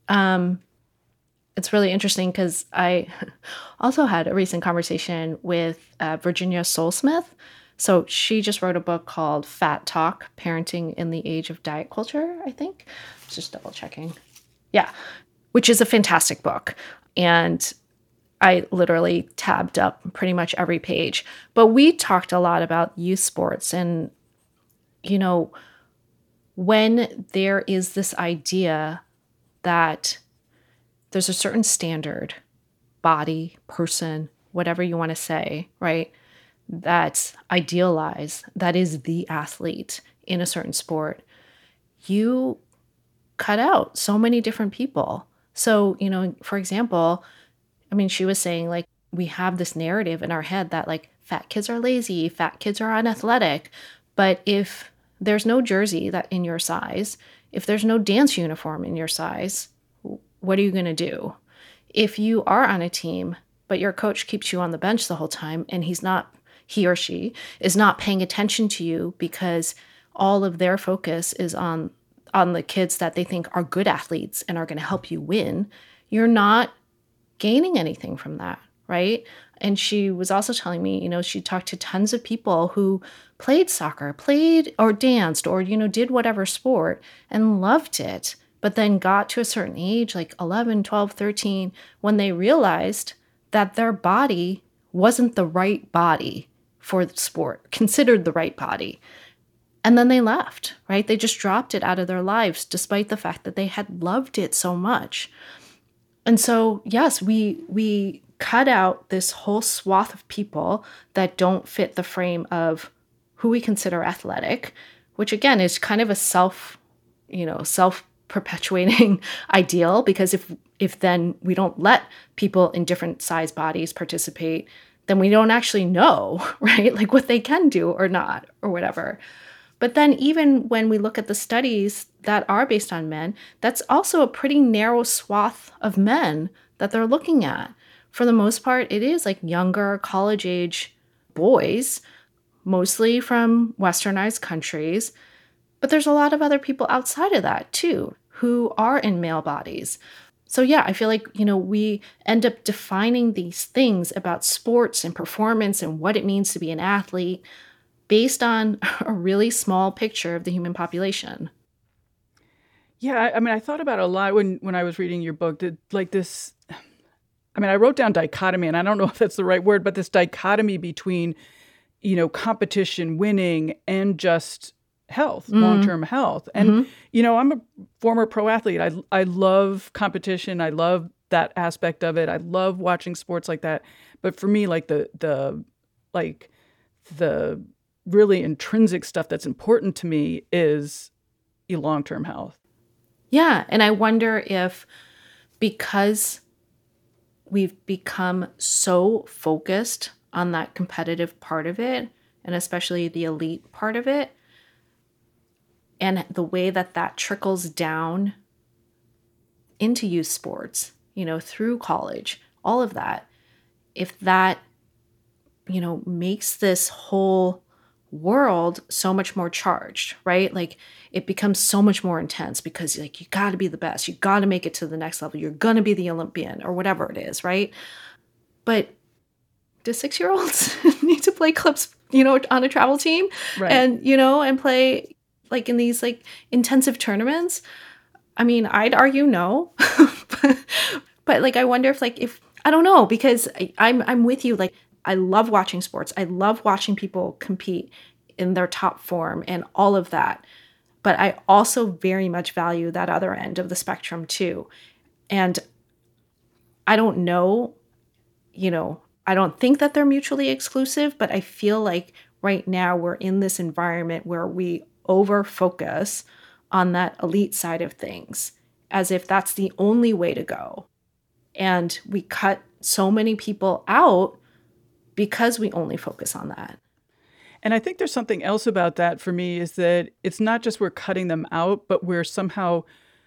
really interesting because I also had a recent conversation with Virginia Sole-Smith. So she just wrote a book called Fat Talk, Parenting in the Age of Diet Culture, I think. Just double checking. Yeah, which is a fantastic book. And I literally tabbed up pretty much every page. But we talked a lot about youth sports and, when there is this idea that there's a certain standard, body, person, whatever you want to say, right? That's idealized, that is the athlete in a certain sport, you cut out so many different people. So, for example, she was saying, like, we have this narrative in our head that, like, fat kids are lazy, fat kids are unathletic. But if there's no jersey that in your size, if there's no dance uniform in your size, what are you going to do? If you are on a team, but your coach keeps you on the bench the whole time and he or she is not paying attention to you because all of their focus is on the kids that they think are good athletes and are going to help you win, you're not gaining anything from that, right? And she was also telling me, she talked to tons of people who played soccer, played or danced or, did whatever sport and loved it, but then got to a certain age, like 11, 12, 13, when they realized that their body wasn't the right body for the sport, considered the right body. And then they left, right? They just dropped it out of their lives, despite the fact that they had loved it so much. And so, yes, we cut out this whole swath of people that don't fit the frame of who we consider athletic, which again is kind of a self-perpetuating ideal, because if then we don't let people in different size bodies participate, then we don't actually know, right? Like what they can do or not or whatever. But then even when we look at the studies that are based on men, that's also a pretty narrow swath of men that they're looking at. For the most part, it is like younger college age boys, mostly from westernized countries. But there's a lot of other people outside of that too, who are in male bodies. So yeah, I feel like, we end up defining these things about sports and performance and what it means to be an athlete based on a really small picture of the human population. Yeah, I thought about it a lot when I was reading your book. I wrote down dichotomy, and I don't know if that's the right word, but this dichotomy between, competition, winning, and just health, long-term health. And, I'm a former pro athlete. I love competition. I love that aspect of it. I love watching sports like that. But for me, like the really intrinsic stuff that's important to me is long-term health. Yeah. And I wonder if because we've become so focused on that competitive part of it, and especially the elite part of it, and the way that trickles down into youth sports, through college, all of that, if that, makes this whole world so much more charged, right? Like it becomes so much more intense because like you got to be the best, you got to make it to the next level, you're going to be the Olympian or whatever it is, right? But do 6-year-olds need to play clips, on a travel team, right? And and play like in these like intensive tournaments? I mean, I'd argue no, but like, I wonder if I don't know, because I'm with you. Like, I love watching sports. I love watching people compete in their top form and all of that. But I also very much value that other end of the spectrum too. And I don't know, I don't think that they're mutually exclusive, but I feel like right now we're in this environment where we over focus on that elite side of things as if that's the only way to go. And we cut so many people out because we only focus on that. And I think there's something else about that for me, is that it's not just we're cutting them out, but we're somehow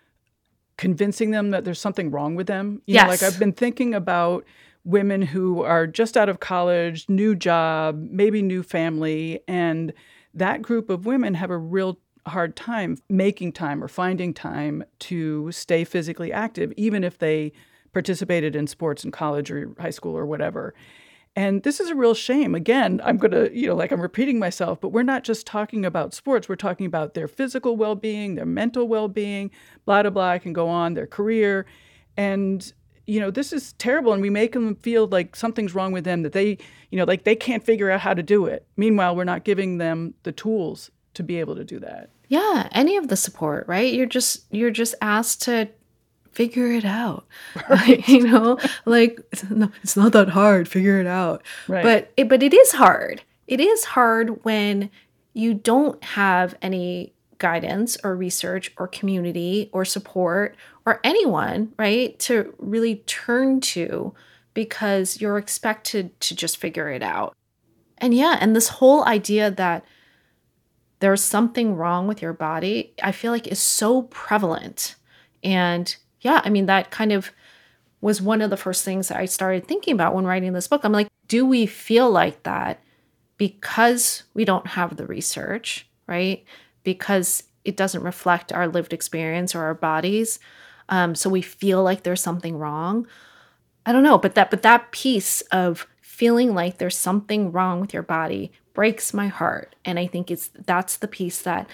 convincing them that there's something wrong with them. You know, like, I've been thinking about women who are just out of college, new job, maybe new family, and that group of women have a real hard time making time or finding time to stay physically active, even if they participated in sports in college or high school or whatever. And this is a real shame. Again, I'm going to, I'm repeating myself, but we're not just talking about sports. We're talking about their physical well-being, their mental well-being, blah, blah, blah, I can go on, their career. And, this is terrible. And we make them feel like something's wrong with them, that they, like they can't figure out how to do it. Meanwhile, we're not giving them the tools to be able to do that. Yeah, any of the support, right? You're just asked to figure it out. Right. Like, it's not that hard, figure it out. Right. But it is hard. It is hard when you don't have any guidance or research or community or support or anyone, right, to really turn to, because you're expected to just figure it out. And and this whole idea that there's something wrong with your body, I feel like is so prevalent. And that kind of was one of the first things that I started thinking about when writing this book. I'm like, do we feel like that because we don't have the research, right? Because it doesn't reflect our lived experience or our bodies. So we feel like there's something wrong. I don't know, but that piece of feeling like there's something wrong with your body breaks my heart. And I think that's the piece that,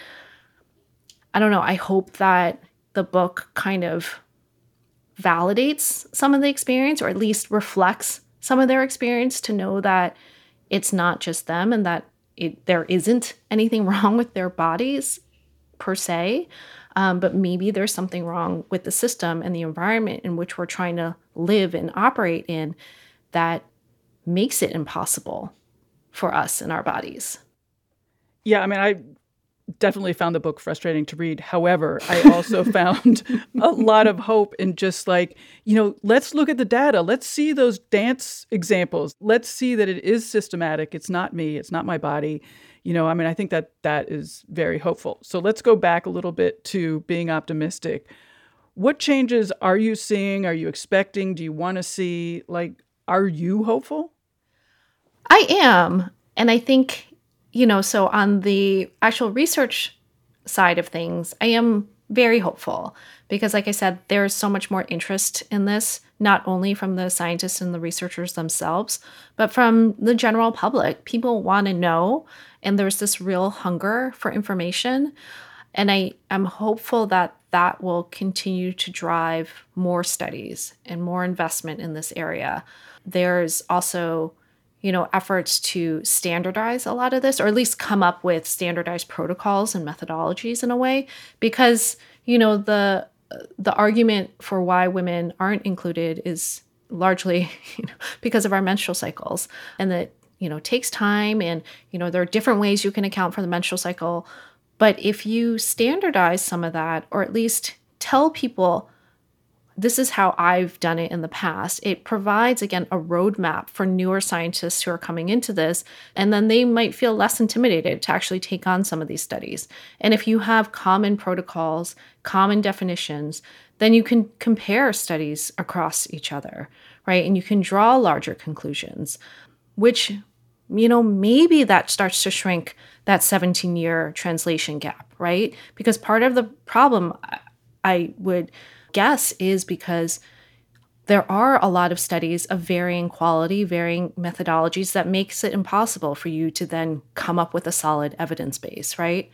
I don't know, I hope that the book kind of validates some of the experience, or at least reflects some of their experience, to know that it's not just them and that there isn't anything wrong with their bodies per se, but maybe there's something wrong with the system and the environment in which we're trying to live and operate in that makes it impossible for us and our bodies. Yeah, I mean, I definitely found the book frustrating to read. However, I also found a lot of hope in just like, let's look at the data. Let's see those dance examples. Let's see that it is systematic. It's not me. It's not my body. I think that is very hopeful. So let's go back a little bit to being optimistic. What changes are you seeing? Are you expecting? Do you want to see? Like, are you hopeful? I am. And I think, so on the actual research side of things, I am very hopeful because, like I said, there's so much more interest in this, not only from the scientists and the researchers themselves, but from the general public. People want to know, and there's this real hunger for information. And I am hopeful that that will continue to drive more studies and more investment in this area. There's also efforts to standardize a lot of this, or at least come up with standardized protocols and methodologies in a way, because, the argument for why women aren't included is largely because of our menstrual cycles, and that, takes time, and, there are different ways you can account for the menstrual cycle. But if you standardize some of that, or at least tell people, this is how I've done it in the past, it provides, again, a roadmap for newer scientists who are coming into this, and then they might feel less intimidated to actually take on some of these studies. And if you have common protocols, common definitions, then you can compare studies across each other, right? And you can draw larger conclusions, which, maybe that starts to shrink that 17-year translation gap, right? Because part of the problem, I would guess, is because there are a lot of studies of varying quality, varying methodologies that makes it impossible for you to then come up with a solid evidence base, right?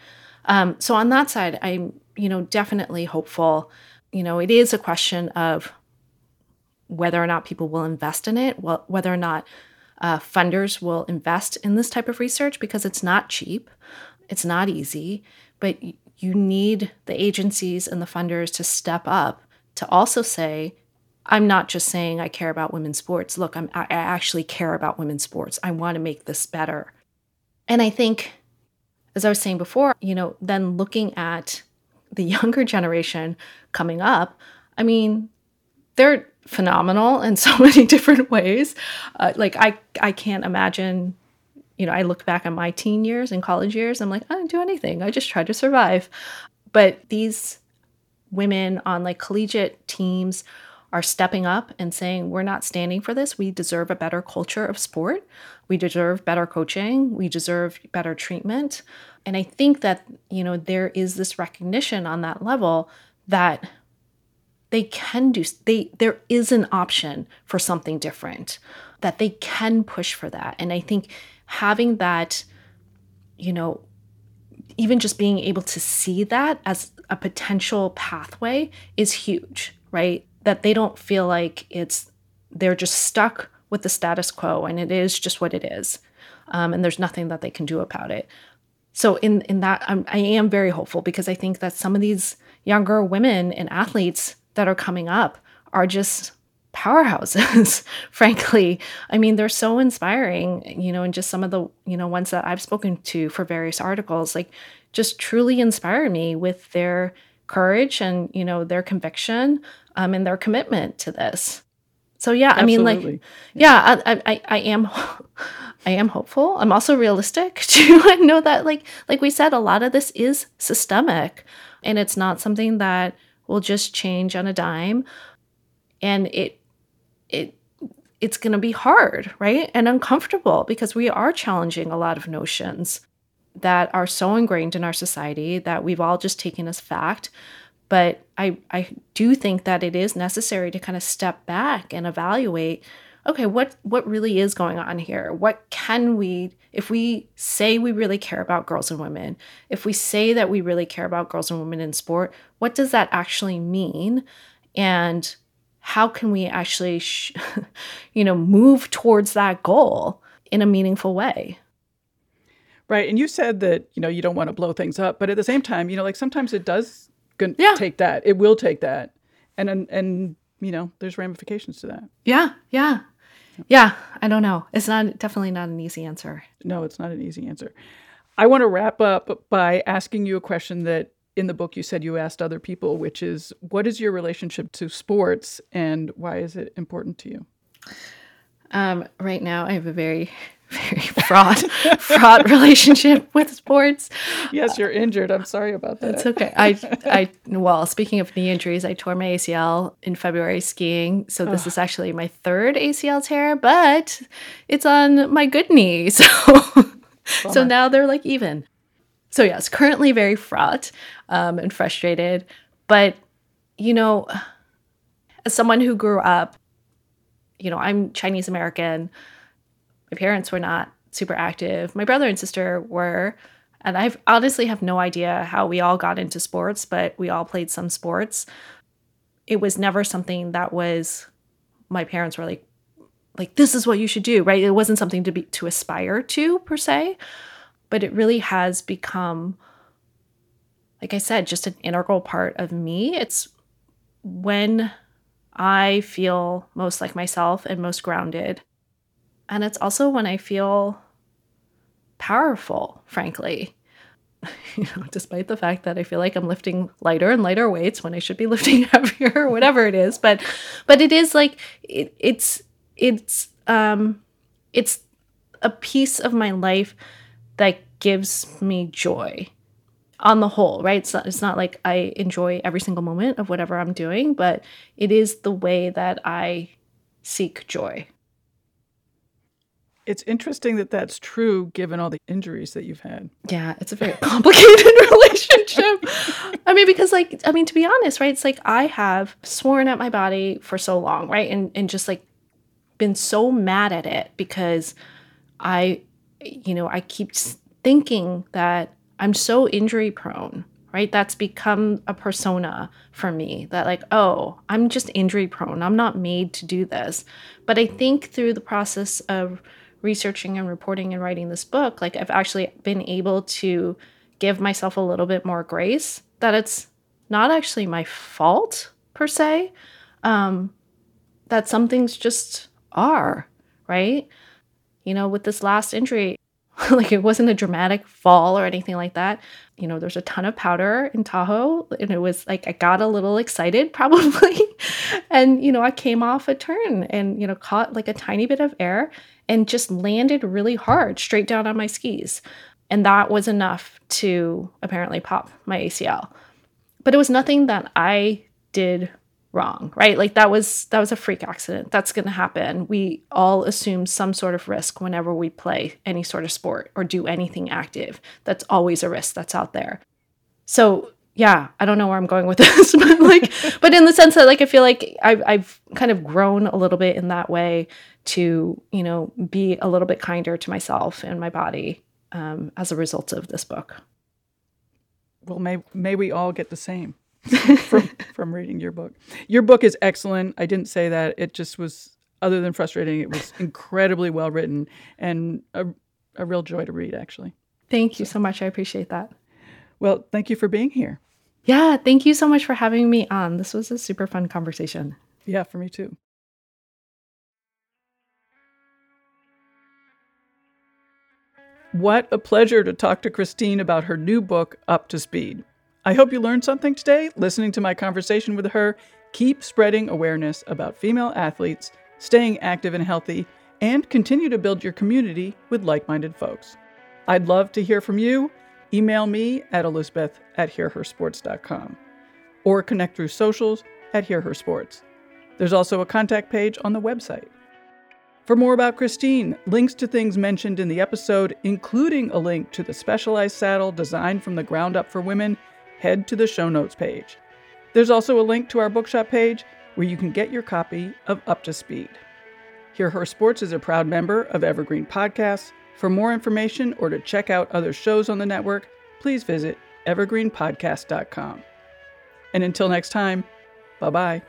So on that side, I'm, definitely hopeful. It is a question of whether or not people will invest in it, whether or not funders will invest in this type of research, because it's not cheap, it's not easy, but you need the agencies and the funders to step up to also say, I'm not just saying I care about women's sports. Look, I actually care about women's sports. I want to make this better. And I think, as I was saying before, then looking at the younger generation coming up, I mean, they're phenomenal in so many different ways. I can't imagine, I look back on my teen years and college years, I'm like, I didn't do anything. I just tried to survive. But these women on like collegiate teams are stepping up and saying, we're not standing for this. We deserve a better culture of sport. We deserve better coaching. We deserve better treatment. And I think that, there is this recognition on that level that they can there is an option for something different, that they can push for that. And I think having that, even just being able to see that as a potential pathway is huge, right? That they don't feel like they're just stuck with the status quo and it is just what it is. And there's nothing that they can do about it. So in that, I am very hopeful, because I think that some of these younger women and athletes that are coming up are just powerhouses, frankly. I mean, they're so inspiring, and just some of the, ones that I've spoken to for various articles, like just truly inspire me with their courage and, their conviction and their commitment to this. So yeah, Absolutely. I mean, I am hopeful. I'm also realistic too. I know that like we said, a lot of this is systemic, and it's not something that will just change on a dime. And it's going to be hard, right? And uncomfortable, because we are challenging a lot of notions that are so ingrained in our society that we've all just taken as fact. But I do think that it is necessary to kind of step back and evaluate, okay, what really is going on here? What can we, if we say we really care about girls and women, if we say that we really care about girls and women in sport, what does that actually mean? And how can we actually, move towards that goal in a meaningful way? Right. And you said that, you don't want to blow things up, but at the same time, sometimes it does take that. It will take that. And there's ramifications to that. Yeah. I don't know. It's definitely not an easy answer. No, it's not an easy answer. I want to wrap up by asking you a question that in the book you said you asked other people, which is, what is your relationship to sports and why is it important to you? Right now, I have a very, very fraught relationship with sports. Yes, you're injured. I'm sorry about that. It's okay. Well, speaking of knee injuries, I tore my ACL in February skiing. So this is actually my third ACL tear, but it's on my good knee. So now they're like even. So yes, currently very fraught and frustrated. But, as someone who grew up, I'm Chinese American. My parents were not super active. My brother and sister were. And I honestly have no idea how we all got into sports, but we all played some sports. It was never something that my parents were like, this is what you should do, right? It wasn't something to aspire to per se, but it really has become, like I said, just an integral part of me. It's when I feel most like myself and most grounded. And it's also when I feel powerful, frankly. Despite the fact that I feel like I'm lifting lighter and lighter weights when I should be lifting heavier or whatever it is. But it is like it's a piece of my life that gives me joy. On the whole, right? It's not like I enjoy every single moment of whatever I'm doing, but it is the way that I seek joy. It's interesting that that's true given all the injuries that you've had. Yeah, it's a very complicated relationship. Because to be honest, right? It's like I have sworn at my body for so long, right? And just like been so mad at it because I keep thinking that I'm so injury prone, right? That's become a persona for me that like, oh, I'm just injury prone. I'm not made to do this. But I think through the process of researching and reporting and writing this book, like I've actually been able to give myself a little bit more grace that it's not actually my fault per se, that some things just are, right? You know, with this last injury, like it wasn't a dramatic fall or anything like that. You know, there's a ton of powder in Tahoe, and it was like I got a little excited probably. And, you know, I came off a turn and, you know, caught like a tiny bit of air and just landed really hard straight down on my skis. And that was enough to apparently pop my ACL. But it was nothing that I did wrong, right? Like that was a freak accident. That's going to happen. We all assume some sort of risk whenever we play any sort of sport or do anything active. That's always a risk that's out there. So yeah, I don't know where I'm going with this, but in the sense that like I feel like I've kind of grown a little bit in that way to, you know, be a little bit kinder to myself and my body as a result of this book. Well, may we all get the same from reading your book. Your book is excellent. I didn't say that. It just was, other than frustrating, it was incredibly well written and a real joy to read, actually. Thank you so much. I appreciate that. Well, thank you for being here. Yeah, thank you so much for having me on. This was a super fun conversation. Yeah, for me too. What a pleasure to talk to Christine about her new book, Up to Speed. I hope you learned something today listening to my conversation with her. Keep spreading awareness about female athletes, staying active and healthy, and continue to build your community with like-minded folks. I'd love to hear from you. Email me at elizabeth@hearhersports.com or connect through socials at hearhersports. There's also a contact page on the website. For more about Christine, links to things mentioned in the episode, including a link to the Specialized saddle designed from the ground up for women, head to the show notes page. There's also a link to our bookshop page where you can get your copy of Up to Speed. Hear Her Sports is a proud member of Evergreen Podcasts. For more information or to check out other shows on the network, please visit evergreenpodcast.com. And until next time, bye-bye.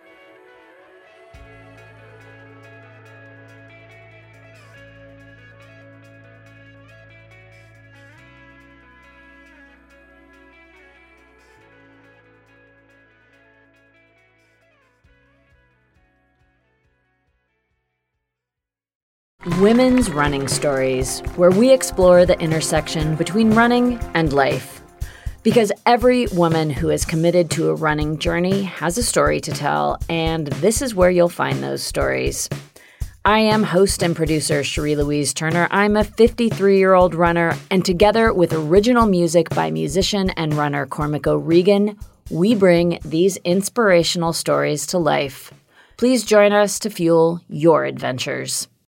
Women's Running Stories, where we explore the intersection between running and life. Because every woman who is committed to a running journey has a story to tell, and this is where you'll find those stories. I am host and producer Cherie Louise Turner. I'm a 53-year-old runner, and together with original music by musician and runner Cormac O'Regan, we bring these inspirational stories to life. Please join us to fuel your adventures.